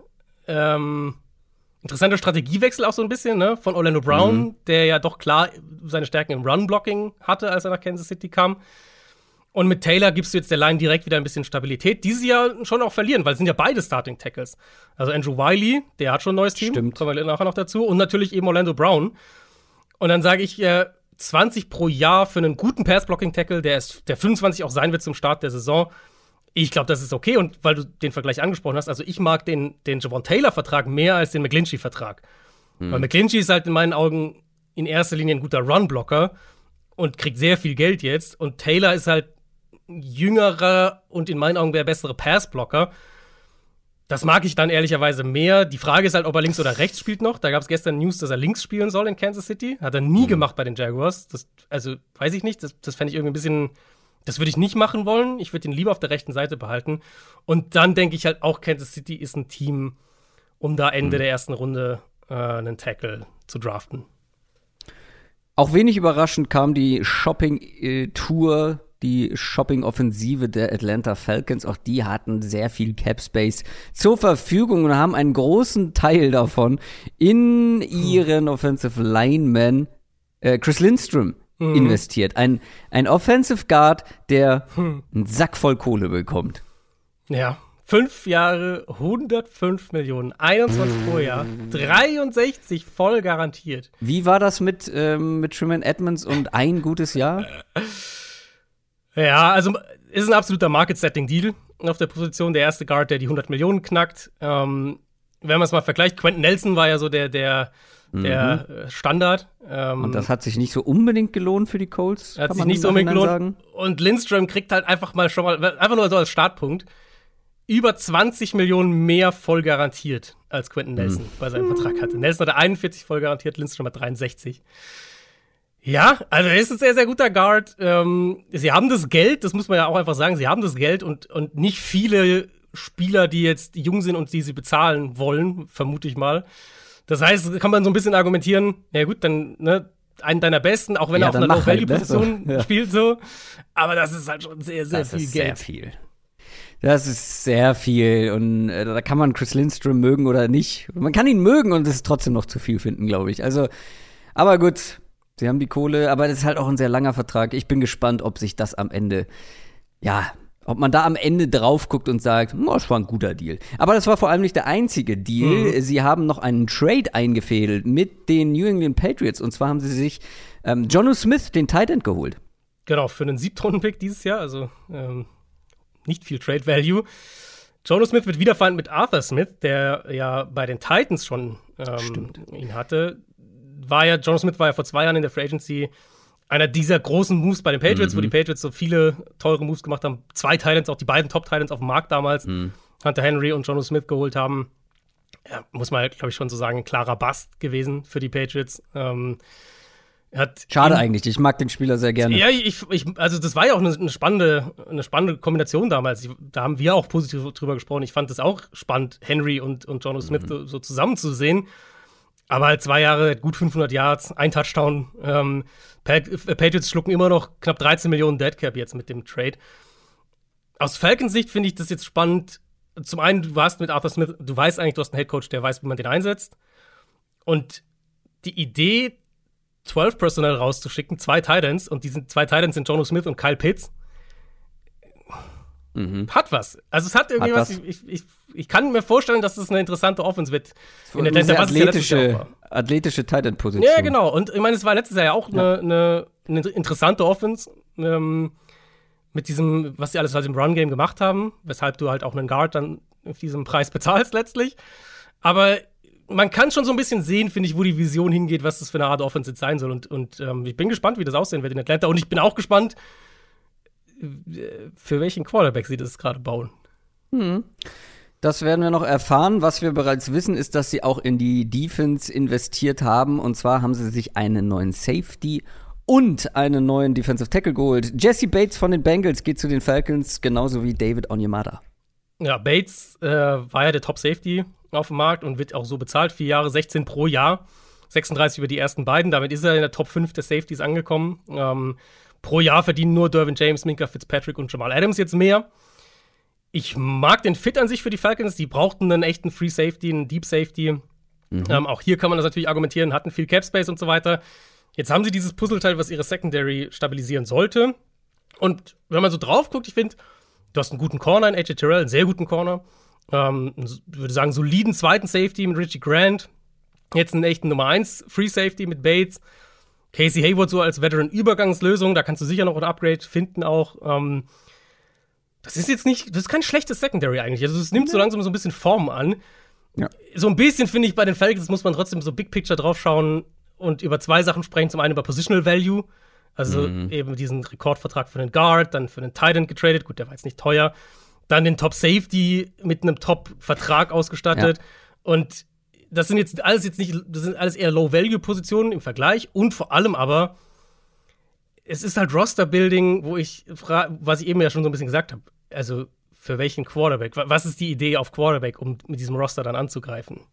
Strategiewechsel auch so ein bisschen, ne? Von Orlando Brown, der ja doch klar seine Stärken im Run-Blocking hatte, als er nach Kansas City kam. Und mit Taylor gibst du jetzt der Line direkt wieder ein bisschen Stabilität, die sie ja schon auch verlieren, weil es sind ja beide Starting Tackles. Also Andrew Wiley, der hat schon ein neues Team. Stimmt. Kommen wir nachher noch dazu. Und natürlich eben Orlando Brown. Und dann sage ich, 20 pro Jahr für einen guten Pass-Blocking-Tackle, der 25 auch sein wird zum Start der Saison. Ich glaube, das ist okay. Und weil du den Vergleich angesprochen hast, also ich mag den Jawan Taylor-Vertrag mehr als den McGlinchey-Vertrag. Weil McGlinchey ist halt in meinen Augen in erster Linie ein guter Run-Blocker und kriegt sehr viel Geld jetzt. Und Taylor ist halt jüngerer und in meinen Augen der bessere Passblocker. Das mag ich dann ehrlicherweise mehr. Die Frage ist halt, ob er links oder rechts spielt noch. Da gab es gestern News, dass er links spielen soll in Kansas City. Hat er nie gemacht bei den Jaguars. Also, weiß ich nicht. Das fände ich irgendwie ein bisschen. Das würde ich nicht machen wollen. Ich würde ihn lieber auf der rechten Seite behalten. Und dann denke ich halt auch, Kansas City ist ein Team, um da Ende der ersten Runde einen Tackle zu draften. Auch wenig überraschend kam die Shopping-Tour, die Shopping-Offensive der Atlanta Falcons. Auch die hatten sehr viel Cap-Space zur Verfügung und haben einen großen Teil davon in ihren Offensive Lineman Chris Lindstrom investiert. Ein Offensive Guard, der einen Sack voll Kohle bekommt. Ja, 5 Jahre, 105 Millionen, 21 pro Jahr, 63 voll garantiert. Wie war das mit Tremaine Edmonds und ein gutes Jahr? Ja, also ist ein absoluter Market-Setting-Deal auf der Position. Der erste Guard, der die 100 Millionen knackt. Wenn man es mal vergleicht, Quentin Nelson war ja so der Standard. Und das hat sich nicht so unbedingt gelohnt für die Colts. Hat sich nicht so unbedingt gelohnt. Und Lindstrom kriegt halt einfach nur so als Startpunkt über 20 Millionen mehr voll garantiert, als Quentin Nelson bei seinem Vertrag hatte. Nelson hatte 41 voll garantiert, Lindstrom hat 63. Ja, also er ist ein sehr, sehr guter Guard. Sie haben das Geld, das muss man ja auch einfach sagen, sie haben das Geld und nicht viele Spieler, die jetzt jung sind und die sie bezahlen wollen, vermute ich mal. Das heißt, kann man so ein bisschen argumentieren, ja gut, dann, ne, einen deiner Besten, auch wenn er auf einer Low-Value-Position spielt, so. Aber das ist halt schon sehr, sehr viel Geld. Das ist sehr viel und da kann man Chris Lindstrom mögen oder nicht. Man kann ihn mögen und es ist trotzdem noch zu viel finden, glaube ich. Also, aber gut, sie haben die Kohle, aber das ist halt auch ein sehr langer Vertrag. Ich bin gespannt, ob sich das am Ende, ob man da am Ende drauf guckt und sagt, das war ein guter Deal. Aber das war vor allem nicht der einzige Deal. Sie haben noch einen Trade eingefädelt mit den New England Patriots. Und zwar haben sie sich Jonnu Smith, den Tight End, geholt. Genau, für einen 7-Runden-Pick dieses Jahr, also nicht viel Trade Value. Jonnu Smith wird wieder vereint mit Arthur Smith, der ja bei den Titans schon ihn hatte. Jonnu Smith war ja vor 2 Jahren in der Free Agency einer dieser großen Moves bei den Patriots, wo die Patriots so viele teure Moves gemacht haben. 2 Titans, auch die beiden Top-Titans auf dem Markt damals, Hunter Henry und Jonnu Smith geholt haben. Ja, muss man, glaube ich, schon so sagen, ein klarer Bust gewesen für die Patriots. Schade eigentlich, ich mag den Spieler sehr gerne. Ja, also das war ja auch eine spannende Kombination damals. Da haben wir auch positiv drüber gesprochen. Ich fand es auch spannend, Henry und Jonnu Smith so zusammen zu sehen. Aber halt 2 Jahre, gut 500 Yards, 1 Touchdown. Patriots schlucken immer noch knapp 13 Millionen Deadcap jetzt mit dem Trade. Aus Falcons Sicht finde ich das jetzt spannend. Zum einen, du warst mit Arthur Smith, du weißt eigentlich, du hast einen Headcoach, der weiß, wie man den einsetzt. Und die Idee, 12 Personnel rauszuschicken, 2 Titans, und diese 2 Titans sind Jonnu Smith und Kyle Pitts, hat was. Also es hat irgendwie was. Ich kann mir vorstellen, dass es eine interessante Offense wird. In der athletische Titan-Position. Ja, genau. Und ich meine, es war letztes Jahr ja auch eine interessante Offense. Mit diesem, was sie alles halt im Run-Game gemacht haben, weshalb du halt auch einen Guard dann auf diesem Preis bezahlst letztlich. Aber man kann schon so ein bisschen sehen, finde ich, wo die Vision hingeht, was das für eine Art Offense jetzt sein soll. Und ich bin gespannt, wie das aussehen wird in Atlanta. Und ich bin auch gespannt, für welchen Quarterback sie das gerade bauen. Das werden wir noch erfahren. Was wir bereits wissen, ist, dass sie auch in die Defense investiert haben. Und zwar haben sie sich einen neuen Safety und einen neuen Defensive Tackle geholt. Jesse Bates von den Bengals geht zu den Falcons, genauso wie David Onyemata. Ja, Bates war ja der Top-Safety auf dem Markt und wird auch so bezahlt. 4 Jahre, 16 pro Jahr. 36 über die ersten beiden. Damit ist er in der Top 5 der Safeties angekommen. Pro Jahr verdienen nur Derwin James, Minkah Fitzpatrick und Jamal Adams jetzt mehr. Ich mag den Fit an sich für die Falcons. Die brauchten einen echten Free Safety, einen Deep Safety. Auch hier kann man das natürlich argumentieren, hatten viel Cap Space und so weiter. Jetzt haben sie dieses Puzzleteil, was ihre Secondary stabilisieren sollte. Und wenn man so drauf guckt, ich finde, du hast einen guten Corner in AJ Terrell, einen sehr guten Corner. Würde sagen, soliden zweiten Safety mit Richie Grant. Jetzt einen echten Nummer 1 Free Safety mit Bates. Casey Hayward so als Veteran-Übergangslösung. Da kannst du sicher noch ein Upgrade finden auch. Das ist kein schlechtes Secondary eigentlich. Also es nimmt so langsam so ein bisschen Form an. Ja. So ein bisschen finde ich bei den Falcons muss man trotzdem so Big Picture drauf schauen und über 2 Sachen sprechen. Zum einen über Positional Value. Also eben diesen Rekordvertrag für den Guard, dann für den Tight End getradet. Gut, der war jetzt nicht teuer. Dann den Top Safety mit einem Top-Vertrag ausgestattet. Ja. Und das sind alles eher Low-Value-Positionen im Vergleich. Und vor allem aber, es ist halt Roster-Building, was ich eben ja schon so ein bisschen gesagt habe. Also, für welchen Quarterback? Was ist die Idee auf Quarterback, um mit diesem Roster dann anzugreifen?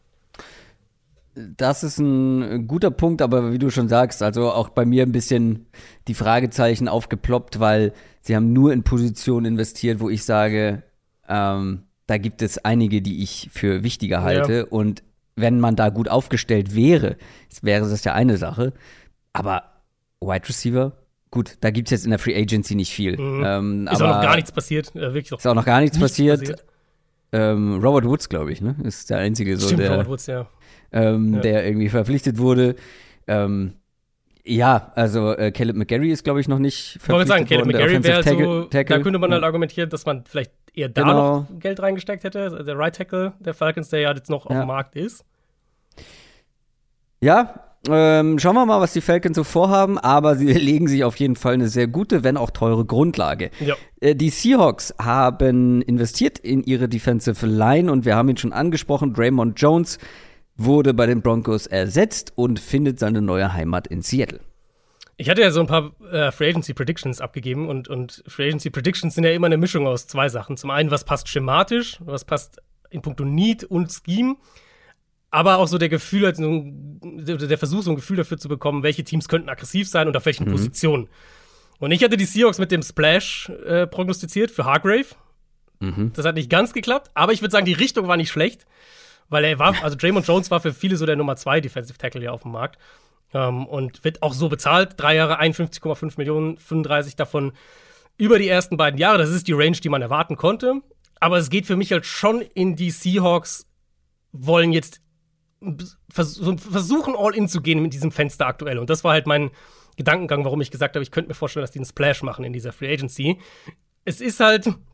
Das ist ein guter Punkt, aber wie du schon sagst, also auch bei mir ein bisschen die Fragezeichen aufgeploppt, weil sie haben nur in Positionen investiert, wo ich sage, da gibt es einige, die ich für wichtiger halte. Ja. Und wenn man da gut aufgestellt wäre das ja eine Sache. Aber Wide Receiver, gut, da gibt es jetzt in der Free Agency nicht viel. Ist auch noch gar nichts passiert. Ist auch noch gar nichts passiert. Robert Woods, glaube ich, ne? Ist der einzige, so Robert Woods, ja. Der irgendwie verpflichtet wurde. Also Caleb McGarry ist, glaube ich, noch nicht verpflichtet worden. Ich wollte sagen, Caleb McGarry wäre so, da könnte man halt argumentieren, dass man vielleicht eher da noch Geld reingesteckt hätte. Also der Right Tackle der Falcons, der ja jetzt noch auf dem Markt ist. Ja, schauen wir mal, was die Falcons so vorhaben, aber sie legen sich auf jeden Fall eine sehr gute, wenn auch teure Grundlage. Ja. Die Seahawks haben investiert in ihre Defensive Line und wir haben ihn schon angesprochen, Draymond Jones wurde bei den Broncos ersetzt und findet seine neue Heimat in Seattle. Ich hatte ja so ein paar Free Agency Predictions abgegeben und Free Agency Predictions sind ja immer eine Mischung aus 2 Sachen. Zum einen, was passt schematisch, was passt in puncto Need und Scheme, aber auch so der Versuch, so ein Gefühl dafür zu bekommen, welche Teams könnten aggressiv sein und auf welchen Positionen. Und ich hatte die Seahawks mit dem Splash prognostiziert für Hargrave. Das hat nicht ganz geklappt, aber ich würde sagen, die Richtung war nicht schlecht. Weil Draymond Jones war für viele so der Nummer 2 Defensive Tackle ja auf dem Markt. Und wird auch so bezahlt. 3 Jahre, 51,5 Millionen, 35 davon über die ersten beiden Jahre. Das ist die Range, die man erwarten konnte. Aber es geht für mich halt schon in die Seahawks, wollen jetzt versuchen, all in zu gehen mit diesem Fenster aktuell. Und das war halt mein Gedankengang, warum ich gesagt habe, ich könnte mir vorstellen, dass die einen Splash machen in dieser Free Agency. Es ist halt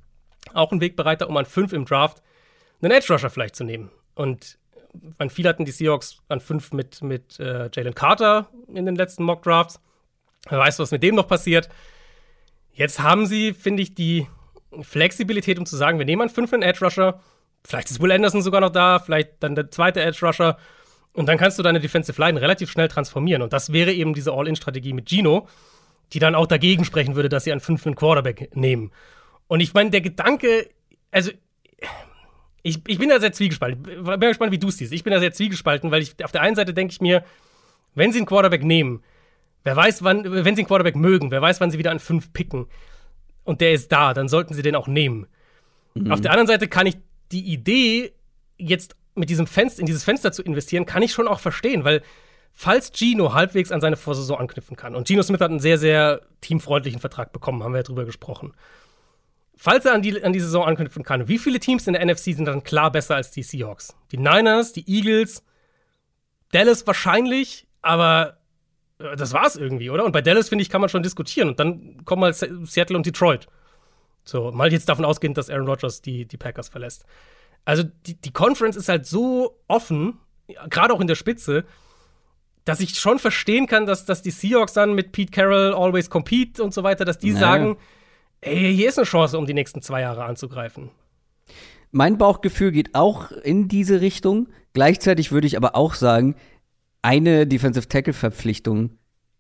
auch ein Wegbereiter, um an 5 im Draft einen Edge-Rusher vielleicht zu nehmen. Und viele hatten die Seahawks an 5 mit Jalen Carter in den letzten Mock-Drafts. Wer weiß, was mit dem noch passiert. Jetzt haben sie, finde ich, die Flexibilität, um zu sagen, wir nehmen an 5 einen Edge-Rusher. Vielleicht ist Will Anderson sogar noch da, vielleicht dann der zweite Edge-Rusher. Und dann kannst du deine Defensive Line relativ schnell transformieren. Und das wäre eben diese All-In-Strategie mit Geno, die dann auch dagegen sprechen würde, dass sie an 5 einen Quarterback nehmen. Und ich meine, der Gedanke, also ich bin da sehr zwiegespalten. Ich bin gespannt, wie du es siehst. Ich bin da sehr zwiegespalten, weil auf der einen Seite denke ich mir, wenn sie einen Quarterback nehmen, wer weiß, wenn sie einen Quarterback mögen, wer weiß, wann sie wieder an 5 picken. Und der ist da, dann sollten sie den auch nehmen. Auf der anderen Seite kann ich die Idee, jetzt mit diesem Fenster, in dieses Fenster zu investieren, kann ich schon auch verstehen, weil falls Geno halbwegs an seine Vorsaison anknüpfen kann, und Geno Smith hat einen sehr, sehr teamfreundlichen Vertrag bekommen, haben wir ja drüber gesprochen. Falls er an die Saison anknüpfen kann, wie viele Teams in der NFC sind dann klar besser als die Seahawks? Die Niners, die Eagles, Dallas wahrscheinlich, aber das war's irgendwie, oder? Und bei Dallas, finde ich, kann man schon diskutieren. Und dann kommen mal Seattle und Detroit. So, mal jetzt davon ausgehend, dass Aaron Rodgers die Packers verlässt. Also die Conference ist halt so offen, gerade auch in der Spitze, dass ich schon verstehen kann, dass die Seahawks dann mit Pete Carroll always compete und so weiter, dass die sagen, ey, hier ist eine Chance, um die nächsten 2 Jahre anzugreifen. Mein Bauchgefühl geht auch in diese Richtung. Gleichzeitig würde ich aber auch sagen, eine Defensive-Tackle-Verpflichtung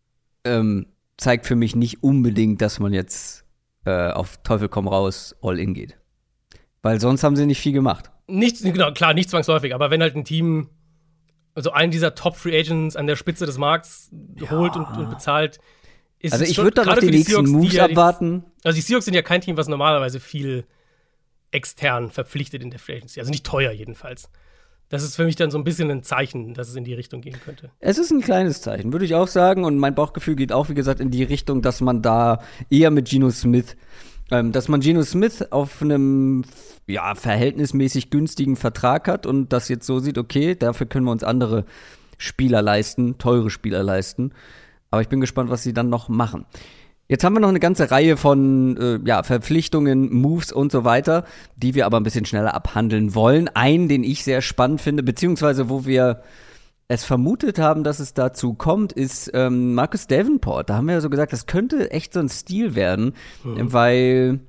zeigt für mich nicht unbedingt, dass man jetzt auf Teufel komm raus all-in geht. Weil sonst haben sie nicht viel gemacht. Genau, klar, nicht zwangsläufig, aber wenn halt ein Team also einen dieser Top-Free Agents an der Spitze des Markts holt und bezahlt, ist also es ich schon, würde da noch die nächsten Seahawks, Moves abwarten. Also die Seahawks sind ja kein Team, was normalerweise viel extern verpflichtet in der Free Agency. Also nicht teuer jedenfalls. Das ist für mich dann so ein bisschen ein Zeichen, dass es in die Richtung gehen könnte. Es ist ein kleines Zeichen, würde ich auch sagen. Und mein Bauchgefühl geht auch, wie gesagt, in die Richtung, dass man da eher mit Geno Smith auf einem verhältnismäßig günstigen Vertrag hat und das jetzt so sieht, okay, dafür können wir uns andere Spieler leisten, teure Spieler leisten. Aber ich bin gespannt, was sie dann noch machen. Jetzt haben wir noch eine ganze Reihe von Verpflichtungen, Moves und so weiter, die wir aber ein bisschen schneller abhandeln wollen. Einen, den ich sehr spannend finde, beziehungsweise wo wir es vermutet haben, dass es dazu kommt, ist Marcus Davenport. Da haben wir ja so gesagt, das könnte echt so ein Stil werden, weil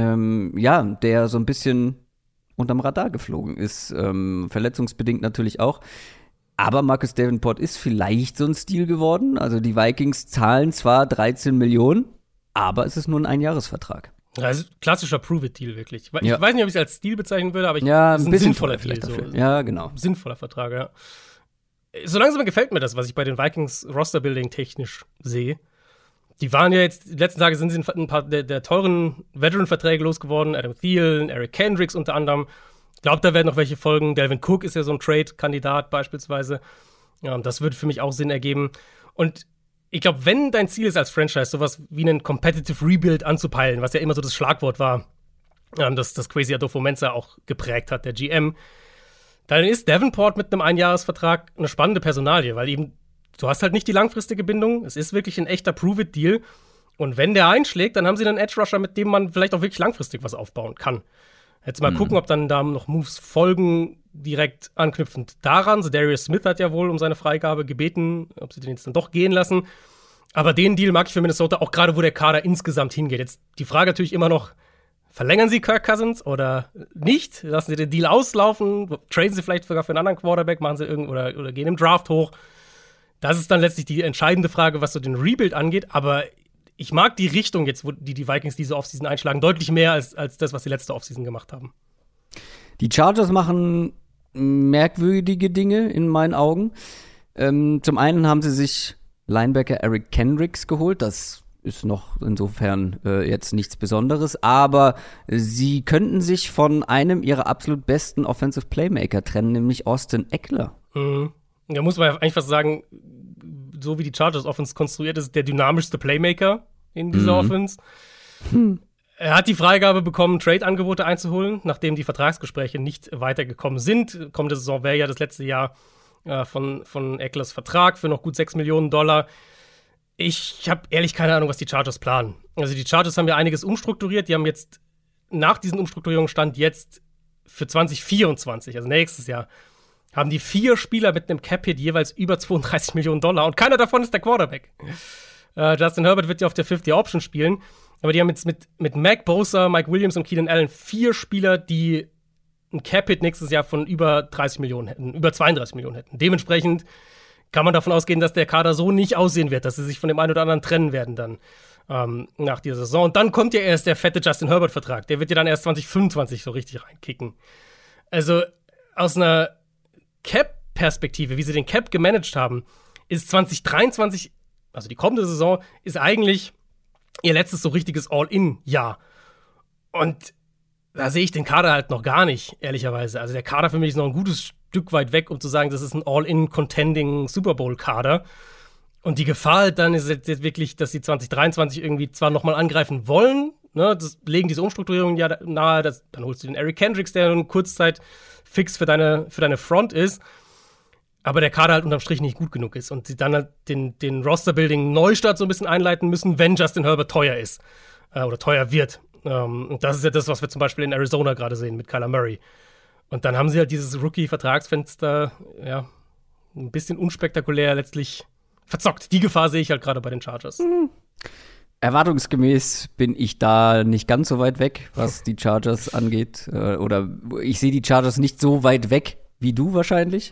der so ein bisschen unterm Radar geflogen ist, verletzungsbedingt natürlich auch. Aber Marcus Davenport ist vielleicht so ein Stil geworden. Also die Vikings zahlen zwar 13 Millionen, aber es ist nur ein Einjahresvertrag. Ja, das ist ein klassischer Prove-It-Deal, wirklich. Ich weiß nicht, ob ich es als Stil bezeichnen würde, aber es ist ein sinnvoller Deal. Dafür. So. Ja, genau. Sinnvoller Vertrag, ja. So langsam gefällt mir das, was ich bei den Vikings Roster-Building technisch sehe. Die waren ja jetzt, die letzten Tage sind sie ein paar der teuren Veteran-Verträge losgeworden. Adam Thielen, Eric Kendricks unter anderem. Ich glaube, da werden noch welche folgen. Dalvin Cook ist ja so ein Trade-Kandidat beispielsweise. Ja, das würde für mich auch Sinn ergeben. Und ich glaube, wenn dein Ziel ist als Franchise, sowas wie einen Competitive Rebuild anzupeilen, was ja immer so das Schlagwort war, das Kwesi Adofo-Mensah auch geprägt hat, der GM, dann ist Davenport mit einem Einjahresvertrag eine spannende Personalie, weil eben du hast halt nicht die langfristige Bindung. Es ist wirklich ein echter Prove-It-Deal. Und wenn der einschlägt, dann haben sie einen Edge-Rusher, mit dem man vielleicht auch wirklich langfristig was aufbauen kann. Jetzt mal gucken, ob dann da noch Moves folgen, direkt anknüpfend daran. So Darius Smith hat ja wohl um seine Freigabe gebeten, ob sie den jetzt dann doch gehen lassen. Aber den Deal mag ich für Minnesota, auch gerade wo der Kader insgesamt hingeht. Jetzt die Frage natürlich immer noch, verlängern sie Kirk Cousins oder nicht? Lassen sie den Deal auslaufen? Traden sie vielleicht sogar für einen anderen Quarterback? Machen sie oder gehen im Draft hoch? Das ist dann letztlich die entscheidende Frage, was so den Rebuild angeht. Aber ich mag die Richtung jetzt, wo die Vikings diese Offseason einschlagen, deutlich mehr als das, was sie letzte Offseason gemacht haben. Die Chargers machen merkwürdige Dinge in meinen Augen. Zum einen haben sie sich Linebacker Eric Kendricks geholt. Das ist noch insofern jetzt nichts Besonderes. Aber sie könnten sich von einem ihrer absolut besten Offensive Playmaker trennen, nämlich Austin Eckler. Da muss man ja eigentlich fast sagen, so wie die Chargers Offense konstruiert ist, der dynamischste Playmaker in dieser Offense. Er hat die Freigabe bekommen, Trade-Angebote einzuholen, nachdem die Vertragsgespräche nicht weitergekommen sind. Kommende Saison wäre ja das letzte Jahr von Ecklers Vertrag für noch gut $6 Millionen. Ich habe ehrlich keine Ahnung, was die Chargers planen. Also die Chargers haben ja einiges umstrukturiert. Die haben jetzt nach diesen Umstrukturierungen stand jetzt für 2024, also nächstes Jahr, haben die 4 Spieler mit einem Cap-Hit jeweils über $32 Millionen und keiner davon ist der Quarterback. Justin Herbert wird ja auf der 50-Year-Option spielen, aber die haben jetzt mit Mac Bosa, Mike Williams und Keenan Allen 4 Spieler, die ein Cap-Hit nächstes Jahr von über 30 Millionen hätten, über 32 Millionen hätten. Dementsprechend kann man davon ausgehen, dass der Kader so nicht aussehen wird, dass sie sich von dem einen oder anderen trennen werden dann nach dieser Saison. Und dann kommt ja erst der fette Justin Herbert-Vertrag. Der wird ja dann erst 2025 so richtig reinkicken. Also aus einer Cap-Perspektive, wie sie den Cap gemanagt haben, ist 2023, also die kommende Saison, ist eigentlich ihr letztes so richtiges All-In-Jahr. Und da sehe ich den Kader halt noch gar nicht, ehrlicherweise. Also der Kader für mich ist noch ein gutes Stück weit weg, um zu sagen, das ist ein All-In-Contending Super Bowl-Kader. Und die Gefahr halt dann ist jetzt wirklich, dass sie 2023 irgendwie zwar nochmal angreifen wollen, ne, das legen diese Umstrukturierungen ja nahe, dann holst du den Eric Kendricks, der eine Kurzzeit fix für deine Front ist, aber der Kader halt unterm Strich nicht gut genug ist und sie dann halt den Roster-Building-Neustart so ein bisschen einleiten müssen, wenn Justin Herbert teuer ist oder teuer wird. Und das ist ja das, was wir zum Beispiel in Arizona gerade sehen mit Kyler Murray. Und dann haben sie halt dieses Rookie-Vertragsfenster, ja, ein bisschen unspektakulär letztlich verzockt. Die Gefahr sehe ich halt gerade bei den Chargers. Erwartungsgemäß bin ich da nicht ganz so weit weg, was die Chargers angeht. Oder ich sehe die Chargers nicht so weit weg wie du wahrscheinlich.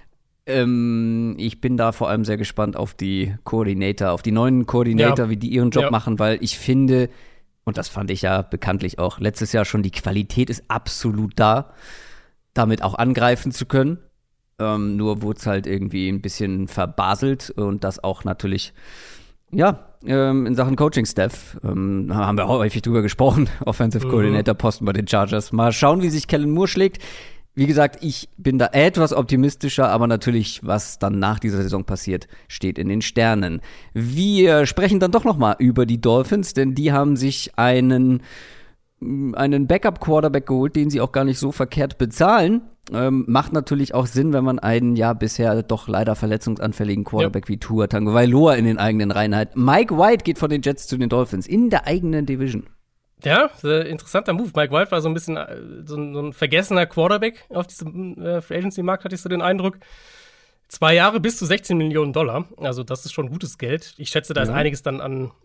Ich bin da vor allem sehr gespannt auf die Koordinator, auf die neuen Koordinator, wie die ihren Job machen, weil ich finde, und das fand ich ja bekanntlich auch letztes Jahr schon, die Qualität ist absolut da, damit auch angreifen zu können. Nur wurde es halt irgendwie ein bisschen verbaselt und das auch natürlich, in Sachen Coaching-Staff haben wir häufig drüber gesprochen. Offensive Coordinator-Posten bei den Chargers. Mal schauen, wie sich Kellen Moore schlägt. Wie gesagt, ich bin da etwas optimistischer, aber natürlich, was dann nach dieser Saison passiert, steht in den Sternen. Wir sprechen dann doch noch mal über die Dolphins, denn die haben sich einen Backup-Quarterback geholt, den sie auch gar nicht so verkehrt bezahlen. Macht natürlich auch Sinn, wenn man einen bisher doch leider verletzungsanfälligen Quarterback wie Tua Tagovailoa in den eigenen Reihen hat. Mike White geht von den Jets zu den Dolphins in der eigenen Division. Ja, interessanter Move. Mike White war so ein bisschen so ein vergessener Quarterback auf diesem Free Agency-Markt, hatte ich so den Eindruck. 2 Jahre bis zu $16 Millionen. Also das ist schon gutes Geld. Ich schätze, da ist einiges dann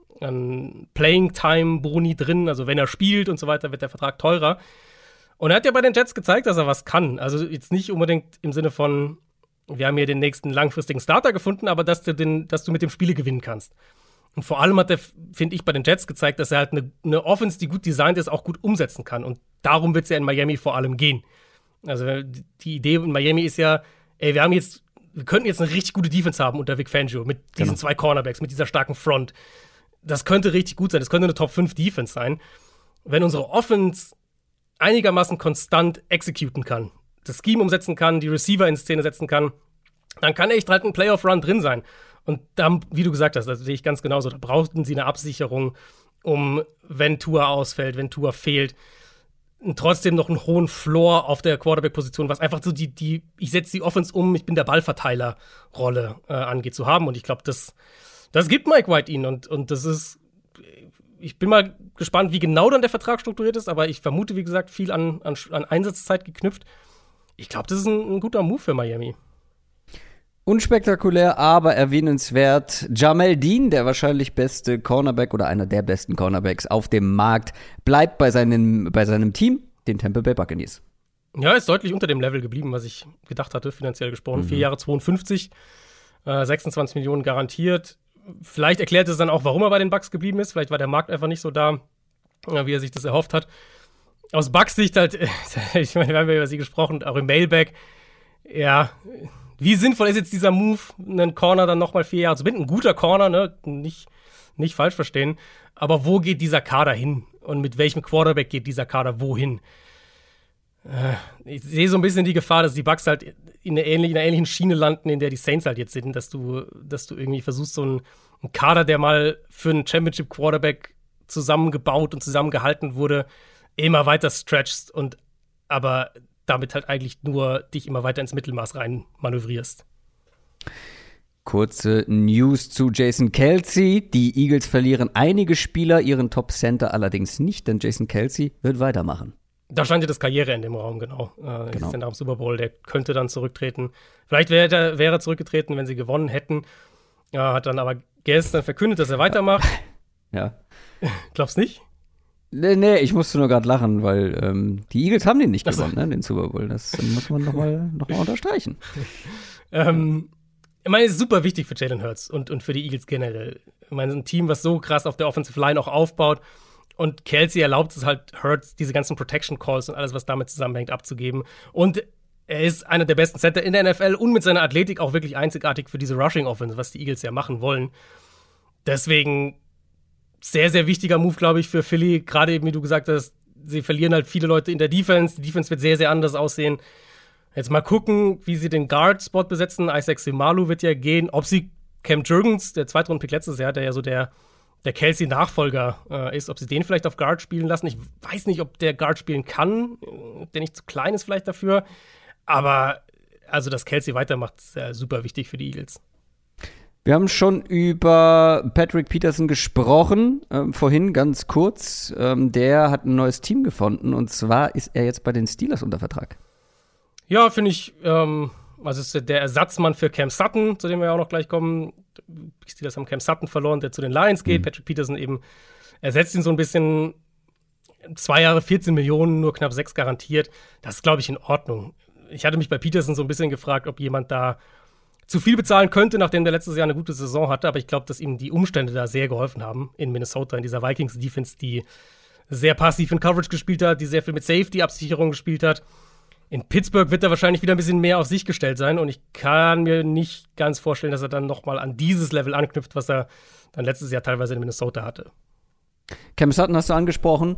an Playing-Time-Boni drin. Also wenn er spielt und so weiter, wird der Vertrag teurer. Und er hat ja bei den Jets gezeigt, dass er was kann. Also jetzt nicht unbedingt im Sinne von, wir haben hier den nächsten langfristigen Starter gefunden, aber dass du mit dem Spiele gewinnen kannst. Und vor allem hat er, finde ich, bei den Jets gezeigt, dass er halt eine Offense, die gut designt ist, auch gut umsetzen kann. Und darum wird es ja in Miami vor allem gehen. Also die Idee in Miami ist ja, wir könnten jetzt eine richtig gute Defense haben unter Vic Fangio mit diesen 2 Cornerbacks, mit dieser starken Front. Das könnte richtig gut sein. Das könnte eine Top-5-Defense sein. Wenn unsere Offense einigermaßen konstant exekuten kann, das Scheme umsetzen kann, die Receiver in Szene setzen kann, dann kann echt halt ein Playoff-Run drin sein. Und dann, wie du gesagt hast, das sehe ich ganz genauso, da brauchten sie eine Absicherung, um, wenn Tua ausfällt, wenn Tua fehlt, trotzdem noch einen hohen Floor auf der Quarterback-Position, was einfach so ich setze die Offense um, ich bin der Ballverteiler-Rolle angeht, zu haben. Und ich glaube, das gibt Mike White ihnen. Und das ist, ich bin mal gespannt, wie genau dann der Vertrag strukturiert ist, aber ich vermute, wie gesagt, viel an Einsatzzeit geknüpft. Ich glaube, das ist ein guter Move für Miami. Unspektakulär, aber erwähnenswert. Jamel Dean, der wahrscheinlich beste Cornerback oder einer der besten Cornerbacks auf dem Markt, bleibt bei seinem Team, den Tampa Bay Buccaneers. Ja, ist deutlich unter dem Level geblieben, was ich gedacht hatte, finanziell gesprochen. 4 Jahre 52, 26 Millionen garantiert. Vielleicht erklärt es dann auch, warum er bei den Bucks geblieben ist. Vielleicht war der Markt einfach nicht so da, wie er sich das erhofft hat. Aus Bucks Sicht halt, ich meine, wir haben ja über sie gesprochen, auch im Mailback, ja, wie sinnvoll ist jetzt dieser Move, einen Corner dann nochmal 4 Jahre zu binden? Ein guter Corner, ne? Nicht falsch verstehen. Aber wo geht dieser Kader hin? Und mit welchem Quarterback geht dieser Kader wohin? Ich sehe so ein bisschen die Gefahr, dass die Bucks halt in einer ähnlichen Schiene landen, in der die Saints halt jetzt sind, dass du irgendwie versuchst, so einen Kader, der mal für einen Championship-Quarterback zusammengebaut und zusammengehalten wurde, immer weiter stretchst und aber damit halt eigentlich nur dich immer weiter ins Mittelmaß rein manövrierst. Kurze News zu Jason Kelce. Die Eagles verlieren einige Spieler, ihren Top-Center allerdings nicht, denn Jason Kelce wird weitermachen. Da stand ja das Karriereende im Raum, genau. Genau. Ist ja nach dem Super Bowl, der könnte dann zurücktreten. Vielleicht wäre er zurückgetreten, wenn sie gewonnen hätten. Ja, hat dann aber gestern verkündet, dass er weitermacht. Ja. Glaubst nicht? Nee, ich musste nur gerade lachen, weil die Eagles haben den nicht gewonnen, ne, den Super Bowl. Das muss man noch mal unterstreichen. Ich meine, es ist super wichtig für Jalen Hurts und für die Eagles generell. Ich meine, ein Team, was so krass auf der Offensive Line auch aufbaut. Und Kelce erlaubt es halt Hurts, diese ganzen Protection Calls und alles, was damit zusammenhängt, abzugeben. Und er ist einer der besten Center in der NFL und mit seiner Athletik auch wirklich einzigartig für diese Rushing Offense, was die Eagles ja machen wollen. Deswegen sehr, sehr wichtiger Move, glaube ich, für Philly. Gerade eben, wie du gesagt hast, sie verlieren halt viele Leute in der Defense. Die Defense wird sehr, sehr anders aussehen. Jetzt mal gucken, wie sie den Guard-Spot besetzen. Isaac Seumalo wird ja gehen. Ob sie Cam Jurgens, der Zweitrunden-Pick letztes Jahr, der ja so der Kelce-Nachfolger ist, ob sie den vielleicht auf Guard spielen lassen. Ich weiß nicht, ob der Guard spielen kann, der nicht zu klein ist vielleicht dafür. Aber also, dass Kelce weitermacht, ist ja super wichtig für die Eagles. Wir haben schon über Patrick Peterson gesprochen, vorhin ganz kurz. Der hat ein neues Team gefunden und zwar ist er jetzt bei den Steelers unter Vertrag. Ja, finde ich, also ist der Ersatzmann für Cam Sutton, zu dem wir ja auch noch gleich kommen. Die Steelers haben Cam Sutton verloren, der zu den Lions geht. Patrick Peterson eben ersetzt ihn so ein bisschen. 2 Jahre, 14 Millionen, nur knapp 6 garantiert. Das ist, glaube ich, in Ordnung. Ich hatte mich bei Peterson so ein bisschen gefragt, ob jemand da zu viel bezahlen könnte, nachdem der letztes Jahr eine gute Saison hatte. Aber ich glaube, dass ihm die Umstände da sehr geholfen haben in Minnesota, in dieser Vikings-Defense, die sehr passiv in Coverage gespielt hat, die sehr viel mit Safety-Absicherung gespielt hat. In Pittsburgh wird er wahrscheinlich wieder ein bisschen mehr auf sich gestellt sein. Und ich kann mir nicht ganz vorstellen, dass er dann noch mal an dieses Level anknüpft, was er dann letztes Jahr teilweise in Minnesota hatte. Cam Sutton hast du angesprochen.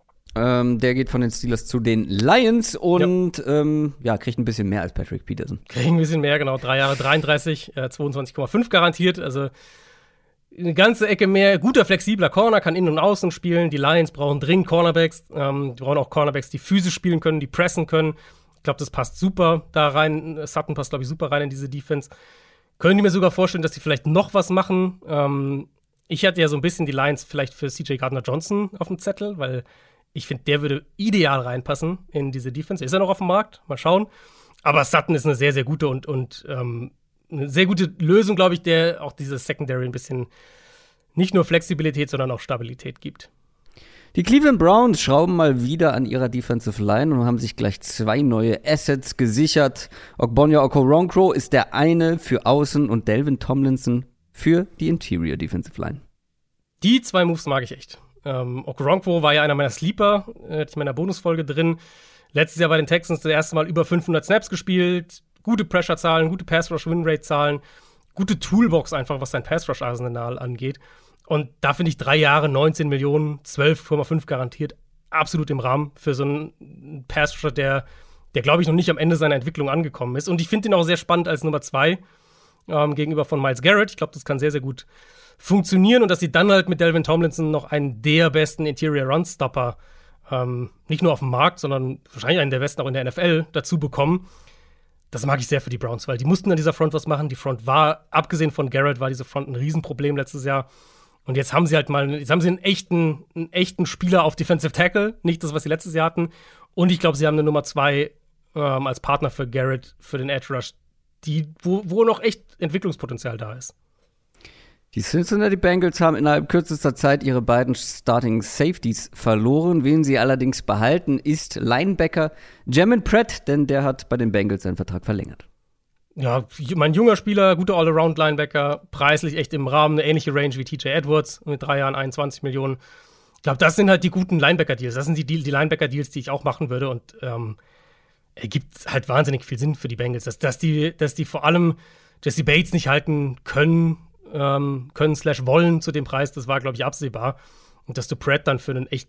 Der geht von den Steelers zu den Lions und kriegt ein bisschen mehr als Patrick Peterson. Kriegt ein bisschen mehr, genau. 3 Jahre 33, 22,5 garantiert. Also eine ganze Ecke mehr. Guter, flexibler Corner, kann innen und außen spielen. Die Lions brauchen dringend Cornerbacks. Die brauchen auch Cornerbacks, die physisch spielen können, die pressen können. Ich glaube, das passt super da rein. Sutton passt, glaube ich, super rein in diese Defense. Können die mir sogar vorstellen, dass die vielleicht noch was machen? Ich hatte ja so ein bisschen die Lions vielleicht für CJ Gardner-Johnson auf dem Zettel, weil ich finde, der würde ideal reinpassen in diese Defense. Ist er noch auf dem Markt? Mal schauen. Aber Sutton ist eine sehr, sehr gute und eine sehr gute Lösung, glaube ich, der auch dieses Secondary ein bisschen nicht nur Flexibilität, sondern auch Stabilität gibt. Die Cleveland Browns schrauben mal wieder an ihrer Defensive Line und haben sich gleich 2 neue Assets gesichert. Ogbonya Okoronkwo ist der eine für Außen und Delvin Tomlinson für die Interior Defensive Line. Die 2 Moves mag ich echt. Okoronkwo war ja einer meiner Sleeper, hatte ich in meiner Bonusfolge drin. Letztes Jahr bei den Texans das erste Mal über 500 Snaps gespielt. Gute Pressure-Zahlen, gute Pass-Rush-Win-Rate-Zahlen, gute Toolbox einfach, was sein Pass-Rush-Arsenal angeht. Und da finde ich 3 Jahre, 19 Millionen, 12,5 garantiert, absolut im Rahmen für so einen Pass-Rusher, der glaube ich, noch nicht am Ende seiner Entwicklung angekommen ist. Und ich finde ihn auch sehr spannend als Nummer 2 gegenüber von Myles Garrett. Ich glaube, das kann sehr, sehr gut funktionieren. Und dass sie dann halt mit Delvin Tomlinson noch einen der besten Interior-Run-Stopper nicht nur auf dem Markt, sondern wahrscheinlich einen der besten auch in der NFL dazu bekommen. Das mag ich sehr für die Browns, weil die mussten an dieser Front was machen. Die Front war, abgesehen von Garrett, war diese Front ein Riesenproblem letztes Jahr. Und jetzt haben sie halt einen echten Spieler auf Defensive Tackle, nicht das, was sie letztes Jahr hatten. Und ich glaube, sie haben eine Nummer 2 als Partner für Garrett, für den Edge Rush, wo noch echt Entwicklungspotenzial da ist. Die Cincinnati Bengals haben innerhalb kürzester Zeit ihre beiden Starting Safeties verloren. Wen sie allerdings behalten, ist Linebacker Jamin Pratt, denn der hat bei den Bengals seinen Vertrag verlängert. Ja, mein junger Spieler, guter All-Around-Linebacker, preislich echt im Rahmen, eine ähnliche Range wie TJ Edwards mit 3 Jahren 21 Millionen. Ich glaube, das sind halt die guten Linebacker-Deals. Das sind die Linebacker-Deals, die ich auch machen würde. Und ergibt halt wahnsinnig viel Sinn für die Bengals. Dass die vor allem Jesse Bates nicht halten können /wollen zu dem Preis, das war, glaube ich, absehbar. Und dass du Pratt dann für einen echt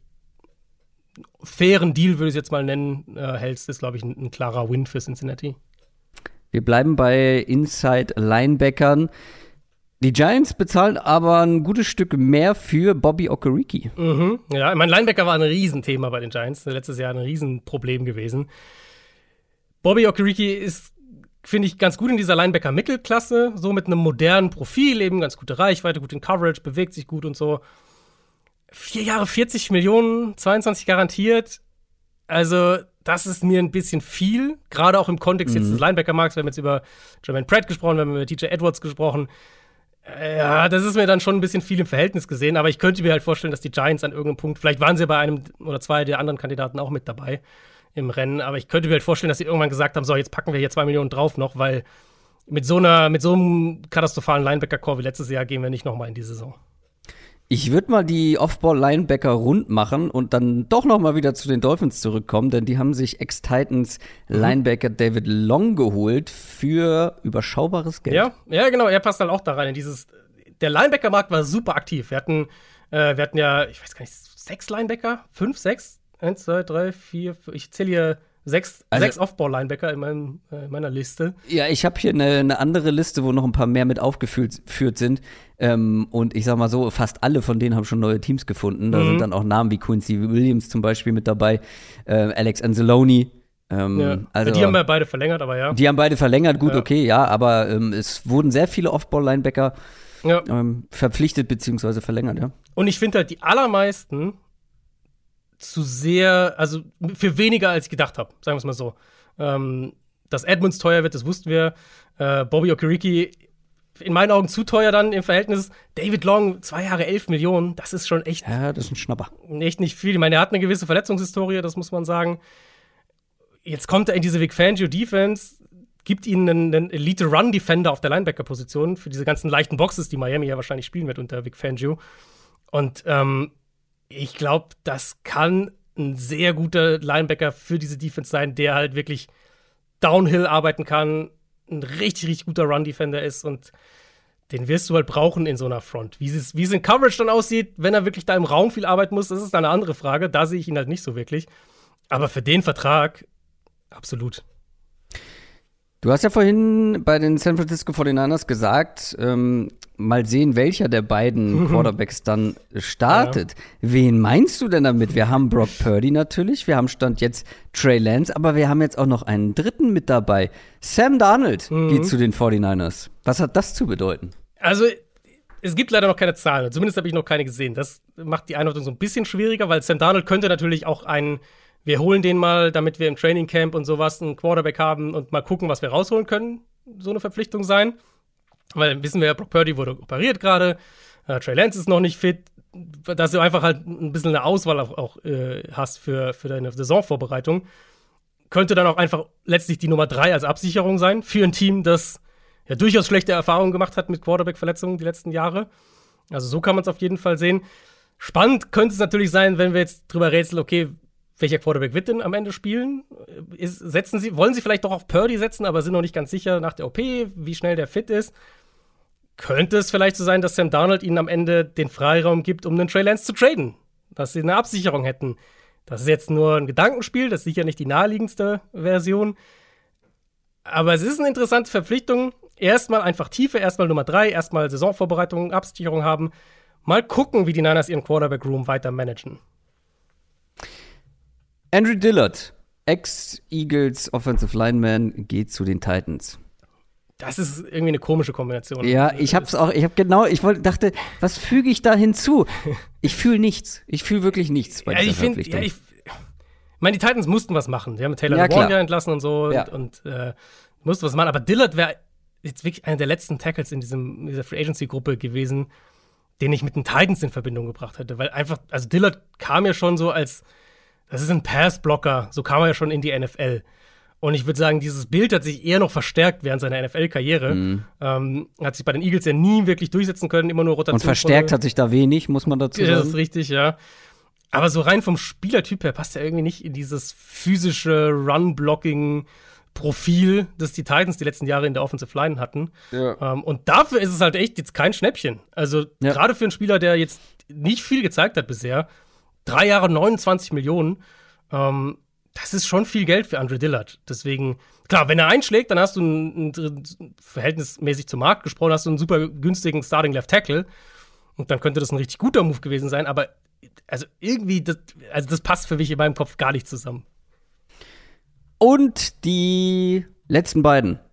fairen Deal, würde ich es jetzt mal nennen, hältst, ist, glaube ich, ein klarer Win für Cincinnati. Wir bleiben bei Inside-Linebackern. Die Giants bezahlen aber ein gutes Stück mehr für Bobby Okereke. Mhm. Ja, mein Linebacker war ein Riesenthema bei den Giants. Letztes Jahr ein Riesenproblem gewesen. Bobby Okereke ist finde ich, ganz gut in dieser Linebacker-Mittelklasse, so mit einem modernen Profil, eben ganz gute Reichweite, gut in Coverage, bewegt sich gut und so. 4 Jahre, 40 Millionen, 22 garantiert. Also, das ist mir ein bisschen viel, gerade auch im Kontext jetzt des Linebacker-Markts. Wir haben jetzt über Jermaine Pratt gesprochen, wir haben über TJ Edwards gesprochen. Ja, das ist mir dann schon ein bisschen viel im Verhältnis gesehen, aber ich könnte mir halt vorstellen, dass die Giants an irgendeinem Punkt, vielleicht waren sie bei einem oder zwei der anderen Kandidaten auch mit dabei im Rennen, aber ich könnte mir halt vorstellen, dass sie irgendwann gesagt haben, so, jetzt packen wir hier 2 Millionen drauf noch, weil mit so einem katastrophalen Linebacker-Core wie letztes Jahr gehen wir nicht nochmal in die Saison. Ich würde mal die Off-Ball-Linebacker rund machen und dann doch noch mal wieder zu den Dolphins zurückkommen, denn die haben sich Ex-Titans-Linebacker David Long geholt für überschaubares Geld. Ja, genau, er passt dann auch da rein. Der Linebacker-Markt war super aktiv. Wir hatten ja, ich weiß gar nicht, 6 Linebacker? 5, 6? 1, 2, 3, 4, ich zähle hier 6 Off-Ball-Linebacker in meiner Liste. Ja, ich habe hier eine andere Liste, wo noch ein paar mehr mit aufgeführt sind. Und ich sag mal so, fast alle von denen haben schon neue Teams gefunden. Da sind dann auch Namen wie Quincy Williams zum Beispiel mit dabei, Alex Anzalone. Also, die haben ja beide verlängert, aber ja. Die haben beide verlängert, gut, okay, ja, aber es wurden sehr viele Off-Ball-Linebacker verpflichtet bzw. verlängert, ja. Und ich finde halt die allermeisten zu sehr, also für weniger als ich gedacht habe, sagen wir es mal so. Dass Edmonds teuer wird, das wussten wir. Bobby Okereke in meinen Augen zu teuer dann im Verhältnis. David Long, 2 Jahre, 11 Millionen, das ist schon echt. Ja, das ist ein Schnapper. Echt nicht viel. Ich meine, er hat eine gewisse Verletzungshistorie, das muss man sagen. Jetzt kommt er in diese Vic Fangio-Defense, gibt ihnen einen Elite-Run-Defender auf der Linebacker-Position für diese ganzen leichten Boxes, die Miami ja wahrscheinlich spielen wird unter Vic Fangio. Und ich glaube, das kann ein sehr guter Linebacker für diese Defense sein, der halt wirklich Downhill arbeiten kann, ein richtig, richtig guter Run-Defender ist und den wirst du halt brauchen in so einer Front. Wie es in Coverage dann aussieht, wenn er wirklich da im Raum viel arbeiten muss, das ist eine andere Frage. Da sehe ich ihn halt nicht so wirklich. Aber für den Vertrag absolut. Du hast ja vorhin bei den San Francisco 49ers gesagt, mal sehen, welcher der beiden Quarterbacks dann startet. Ja. Wen meinst du denn damit? Wir haben Brock Purdy natürlich, wir haben Stand jetzt Trey Lance, aber wir haben jetzt auch noch einen dritten mit dabei. Sam Darnold geht zu den 49ers. Was hat das zu bedeuten? Also, es gibt leider noch keine Zahlen. Zumindest habe ich noch keine gesehen. Das macht die Einordnung so ein bisschen schwieriger, weil Sam Darnold könnte natürlich auch wir holen den mal, damit wir im Training Camp und sowas einen Quarterback haben und mal gucken, was wir rausholen können, so eine Verpflichtung sein. Weil wissen wir ja, Brock Purdy wurde operiert gerade, Trey Lance ist noch nicht fit, dass du einfach halt ein bisschen eine Auswahl auch hast für deine Saisonvorbereitung. Könnte dann auch einfach letztlich die Nummer 3 als Absicherung sein für ein Team, das ja durchaus schlechte Erfahrungen gemacht hat mit Quarterback-Verletzungen die letzten Jahre. Also so kann man es auf jeden Fall sehen. Spannend könnte es natürlich sein, wenn wir jetzt drüber rätseln, okay, welcher Quarterback wird denn am Ende spielen? Wollen sie vielleicht doch auf Purdy setzen, aber sind noch nicht ganz sicher nach der OP, wie schnell der fit ist? Könnte es vielleicht so sein, dass Sam Darnold ihnen am Ende den Freiraum gibt, um einen Trey Lance zu traden? Dass sie eine Absicherung hätten. Das ist jetzt nur ein Gedankenspiel, das ist sicher nicht die naheliegendste Version. Aber es ist eine interessante Verpflichtung. Erstmal einfach Tiefe, erstmal Nummer 3, erstmal Saisonvorbereitung, Absicherung haben. Mal gucken, wie die Niners ihren Quarterback-Room weiter managen. Andrew Dillard, Ex-Eagles Offensive Lineman, geht zu den Titans. Das ist irgendwie eine komische Kombination. Ja, dachte, was füge ich da hinzu? Ich fühle nichts. Ich fühle wirklich nichts bei dieser Verpflichtung. Ich meine, die Titans mussten was machen. Die haben Taylor Warner entlassen und so und mussten was machen. Aber Dillard wäre jetzt wirklich einer der letzten Tackles in dieser Free Agency-Gruppe gewesen, den ich mit den Titans in Verbindung gebracht hätte. Weil einfach, also Dillard kam ja schon so das ist ein Pass-Blocker, so kam er ja schon in die NFL. Und ich würde sagen, dieses Bild hat sich eher noch verstärkt während seiner NFL-Karriere. Hat sich bei den Eagles ja nie wirklich durchsetzen können, immer nur Rotation. Und verstärkt hat sich da wenig, muss man dazu sagen. Das ist richtig, ja. Aber so rein vom Spielertyp her passt er irgendwie nicht in dieses physische Run-Blocking-Profil, das die Titans die letzten Jahre in der Offensive Line hatten. Ja. Und dafür ist es halt echt jetzt kein Schnäppchen. Also gerade für einen Spieler, der jetzt nicht viel gezeigt hat bisher, 3 Jahre 29 Millionen, das ist schon viel Geld für Andre Dillard. Deswegen, klar, wenn er einschlägt, dann hast du verhältnismäßig zum Markt gesprochen, hast du einen super günstigen Starting Left Tackle. Und dann könnte das ein richtig guter Move gewesen sein. Aber also irgendwie, das passt für mich in meinem Kopf gar nicht zusammen. Und die letzten beiden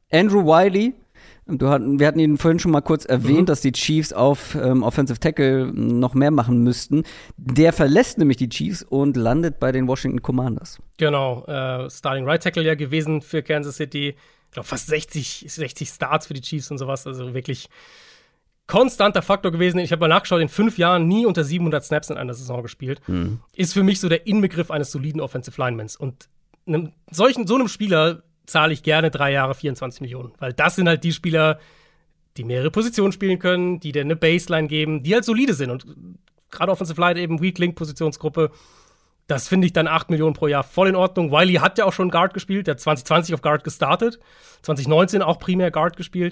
Andrew Wiley, wir hatten ihn vorhin schon mal kurz erwähnt, dass die Chiefs auf Offensive Tackle noch mehr machen müssten. Der verlässt nämlich die Chiefs und landet bei den Washington Commanders. Genau, Starting Right Tackle ja gewesen für Kansas City. Ich glaube, fast 60 Starts für die Chiefs und sowas. Also wirklich konstanter Faktor gewesen. Ich habe mal nachgeschaut, in 5 Jahren nie unter 700 Snaps in einer Saison gespielt. Ist für mich so der Inbegriff eines soliden Offensive Linemans. Und so einem Spieler zahle ich gerne 3 Jahre 24 Millionen. Weil das sind halt die Spieler, die mehrere Positionen spielen können, die dir eine Baseline geben, die halt solide sind. Und gerade Offensive Line eben Weak Link Positionsgruppe, das finde ich dann 8 Millionen pro Jahr voll in Ordnung. Wiley hat ja auch schon Guard gespielt, der hat 2020 auf Guard gestartet, 2019 auch primär Guard gespielt.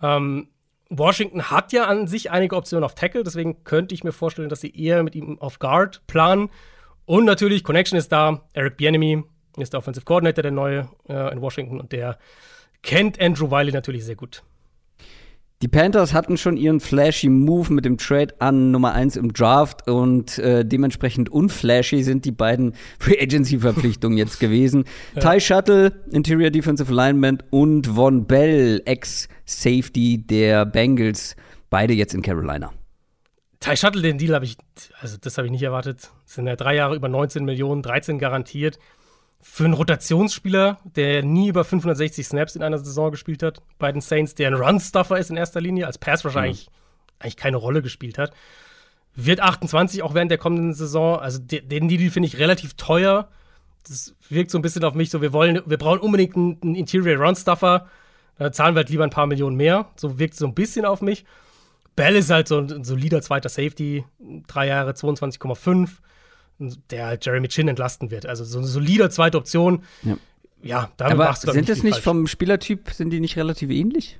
Washington hat ja an sich einige Optionen auf Tackle, deswegen könnte ich mir vorstellen, dass sie eher mit ihm auf Guard planen. Und natürlich, Connection ist da, Eric Bieniemy ist der Offensive Coordinator, der neue in Washington, und der kennt Andrew Wiley natürlich sehr gut. Die Panthers hatten schon ihren flashy Move mit dem Trade an Nummer 1 im Draft und dementsprechend unflashy sind die beiden Free-Agency-Verpflichtungen jetzt gewesen. Ty Shuttle, Interior Defensive Lineman, und Von Bell, Ex-Safety der Bengals, beide jetzt in Carolina. Ty Shuttle, den Deal habe ich nicht erwartet. Das sind ja 3 Jahre über 19 Millionen, 13 garantiert. Für einen Rotationsspieler, der nie über 560 Snaps in einer Saison gespielt hat, bei den Saints, der ein Run-Stuffer ist in erster Linie, als Pass-Rusher eigentlich keine Rolle gespielt hat, wird 28 auch während der kommenden Saison. Also den Deal finde ich relativ teuer. Das wirkt so ein bisschen auf mich so, wir brauchen unbedingt einen Interior-Run-Stuffer, da zahlen wir halt lieber ein paar Millionen mehr. So wirkt es so ein bisschen auf mich. Bell ist halt so ein solider zweiter Safety, 3 Jahre, 22,5. Der halt Jeremy Chin entlasten wird. Also so eine solide zweite Option. Ja, damit machst du, glaube ich, sind das nicht falsch. Vom Spielertyp, sind die nicht relativ ähnlich?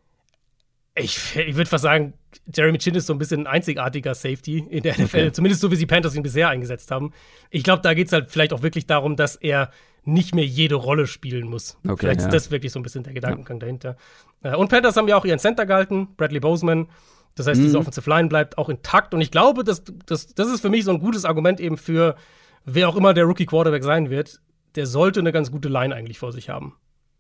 Ich würde fast sagen, Jeremy Chin ist so ein bisschen ein einzigartiger Safety in der NFL. Zumindest so, wie die Panthers ihn bisher eingesetzt haben. Ich glaube, da geht es halt vielleicht auch wirklich darum, dass er nicht mehr jede Rolle spielen muss. Vielleicht ist das wirklich so ein bisschen der Gedankengang dahinter. Und Panthers haben ja auch ihren Center gehalten, Bradley Boseman. Das heißt, diese Offensive Line bleibt auch intakt. Und ich glaube, das ist für mich so ein gutes Argument eben für, wer auch immer der Rookie-Quarterback sein wird. Der sollte eine ganz gute Line eigentlich vor sich haben.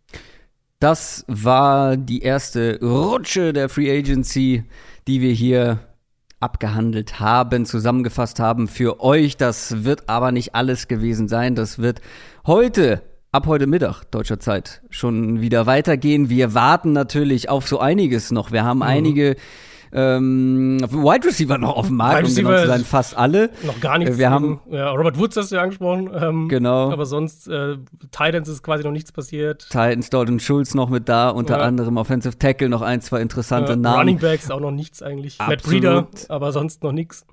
Das war die erste Rutsche der Free Agency, die wir hier abgehandelt haben, zusammengefasst haben für euch. Das wird aber nicht alles gewesen sein. Das wird ab heute Mittag deutscher Zeit schon wieder weitergehen. Wir warten natürlich auf so einiges noch. Wir haben einige Wide Receiver noch auf dem Markt, um genau zu sein, fast alle. Noch gar nichts. Wir haben Robert Woods hast du ja angesprochen. Genau. Aber sonst, Titans ist quasi noch nichts passiert. Titans, Dalton Schulz noch mit da, unter anderem Offensive Tackle, noch 1, 2 interessante Namen. Running Backs auch noch nichts eigentlich. Absolut. Matt Breida, aber sonst noch nichts.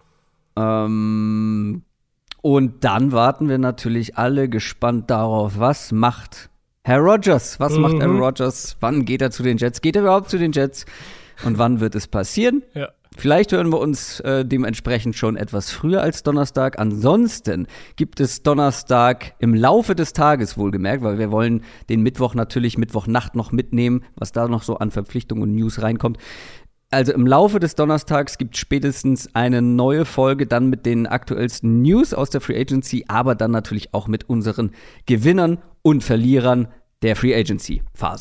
Und dann warten wir natürlich alle gespannt darauf, was macht Herr Rodgers? Was macht Aaron Rodgers? Wann geht er zu den Jets? Geht er überhaupt zu den Jets? Und wann wird es passieren? Ja. Vielleicht hören wir uns dementsprechend schon etwas früher als Donnerstag. Ansonsten gibt es Donnerstag im Laufe des Tages, wohlgemerkt, weil wir wollen den Mittwochnacht noch mitnehmen, was da noch so an Verpflichtungen und News reinkommt. Also im Laufe des Donnerstags gibt es spätestens eine neue Folge, dann mit den aktuellsten News aus der Free Agency, aber dann natürlich auch mit unseren Gewinnern und Verlierern der Free Agency Phase.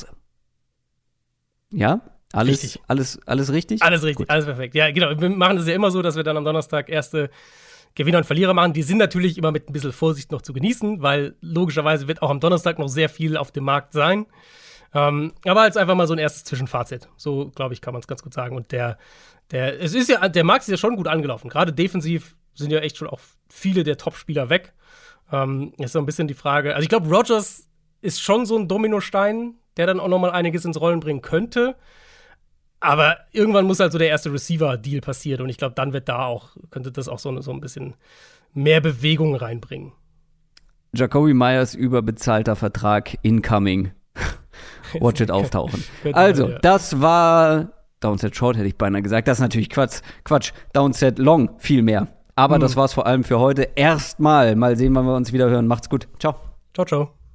Ja? Alles richtig? Alles richtig? Alles richtig, Gut. Alles perfekt. Ja, genau. Wir machen das ja immer so, dass wir dann am Donnerstag erste Gewinner und Verlierer machen. Die sind natürlich immer mit ein bisschen Vorsicht noch zu genießen, weil logischerweise wird auch am Donnerstag noch sehr viel auf dem Markt sein. Aber jetzt einfach mal so ein erstes Zwischenfazit. So, glaube ich, kann man es ganz gut sagen. Und der Markt ist ja schon gut angelaufen. Gerade defensiv sind ja echt schon auch viele der Top-Spieler weg. Ist so ein bisschen die Frage. Also ich glaube, Rodgers ist schon so ein Dominostein, der dann auch noch mal einiges ins Rollen bringen könnte. Aber irgendwann muss halt so der erste Receiver-Deal passieren. Und ich glaube, dann könnte das auch so ein bisschen mehr Bewegung reinbringen. Jacoby Myers überbezahlter Vertrag incoming. Watch it auftauchen. Also, das war Downset Short, hätte ich beinahe gesagt. Das ist natürlich Quatsch. Downset Long, viel mehr. Aber das war's vor allem für heute. Erstmal. Mal sehen, wann wir uns wieder hören. Macht's gut. Ciao. Ciao, ciao.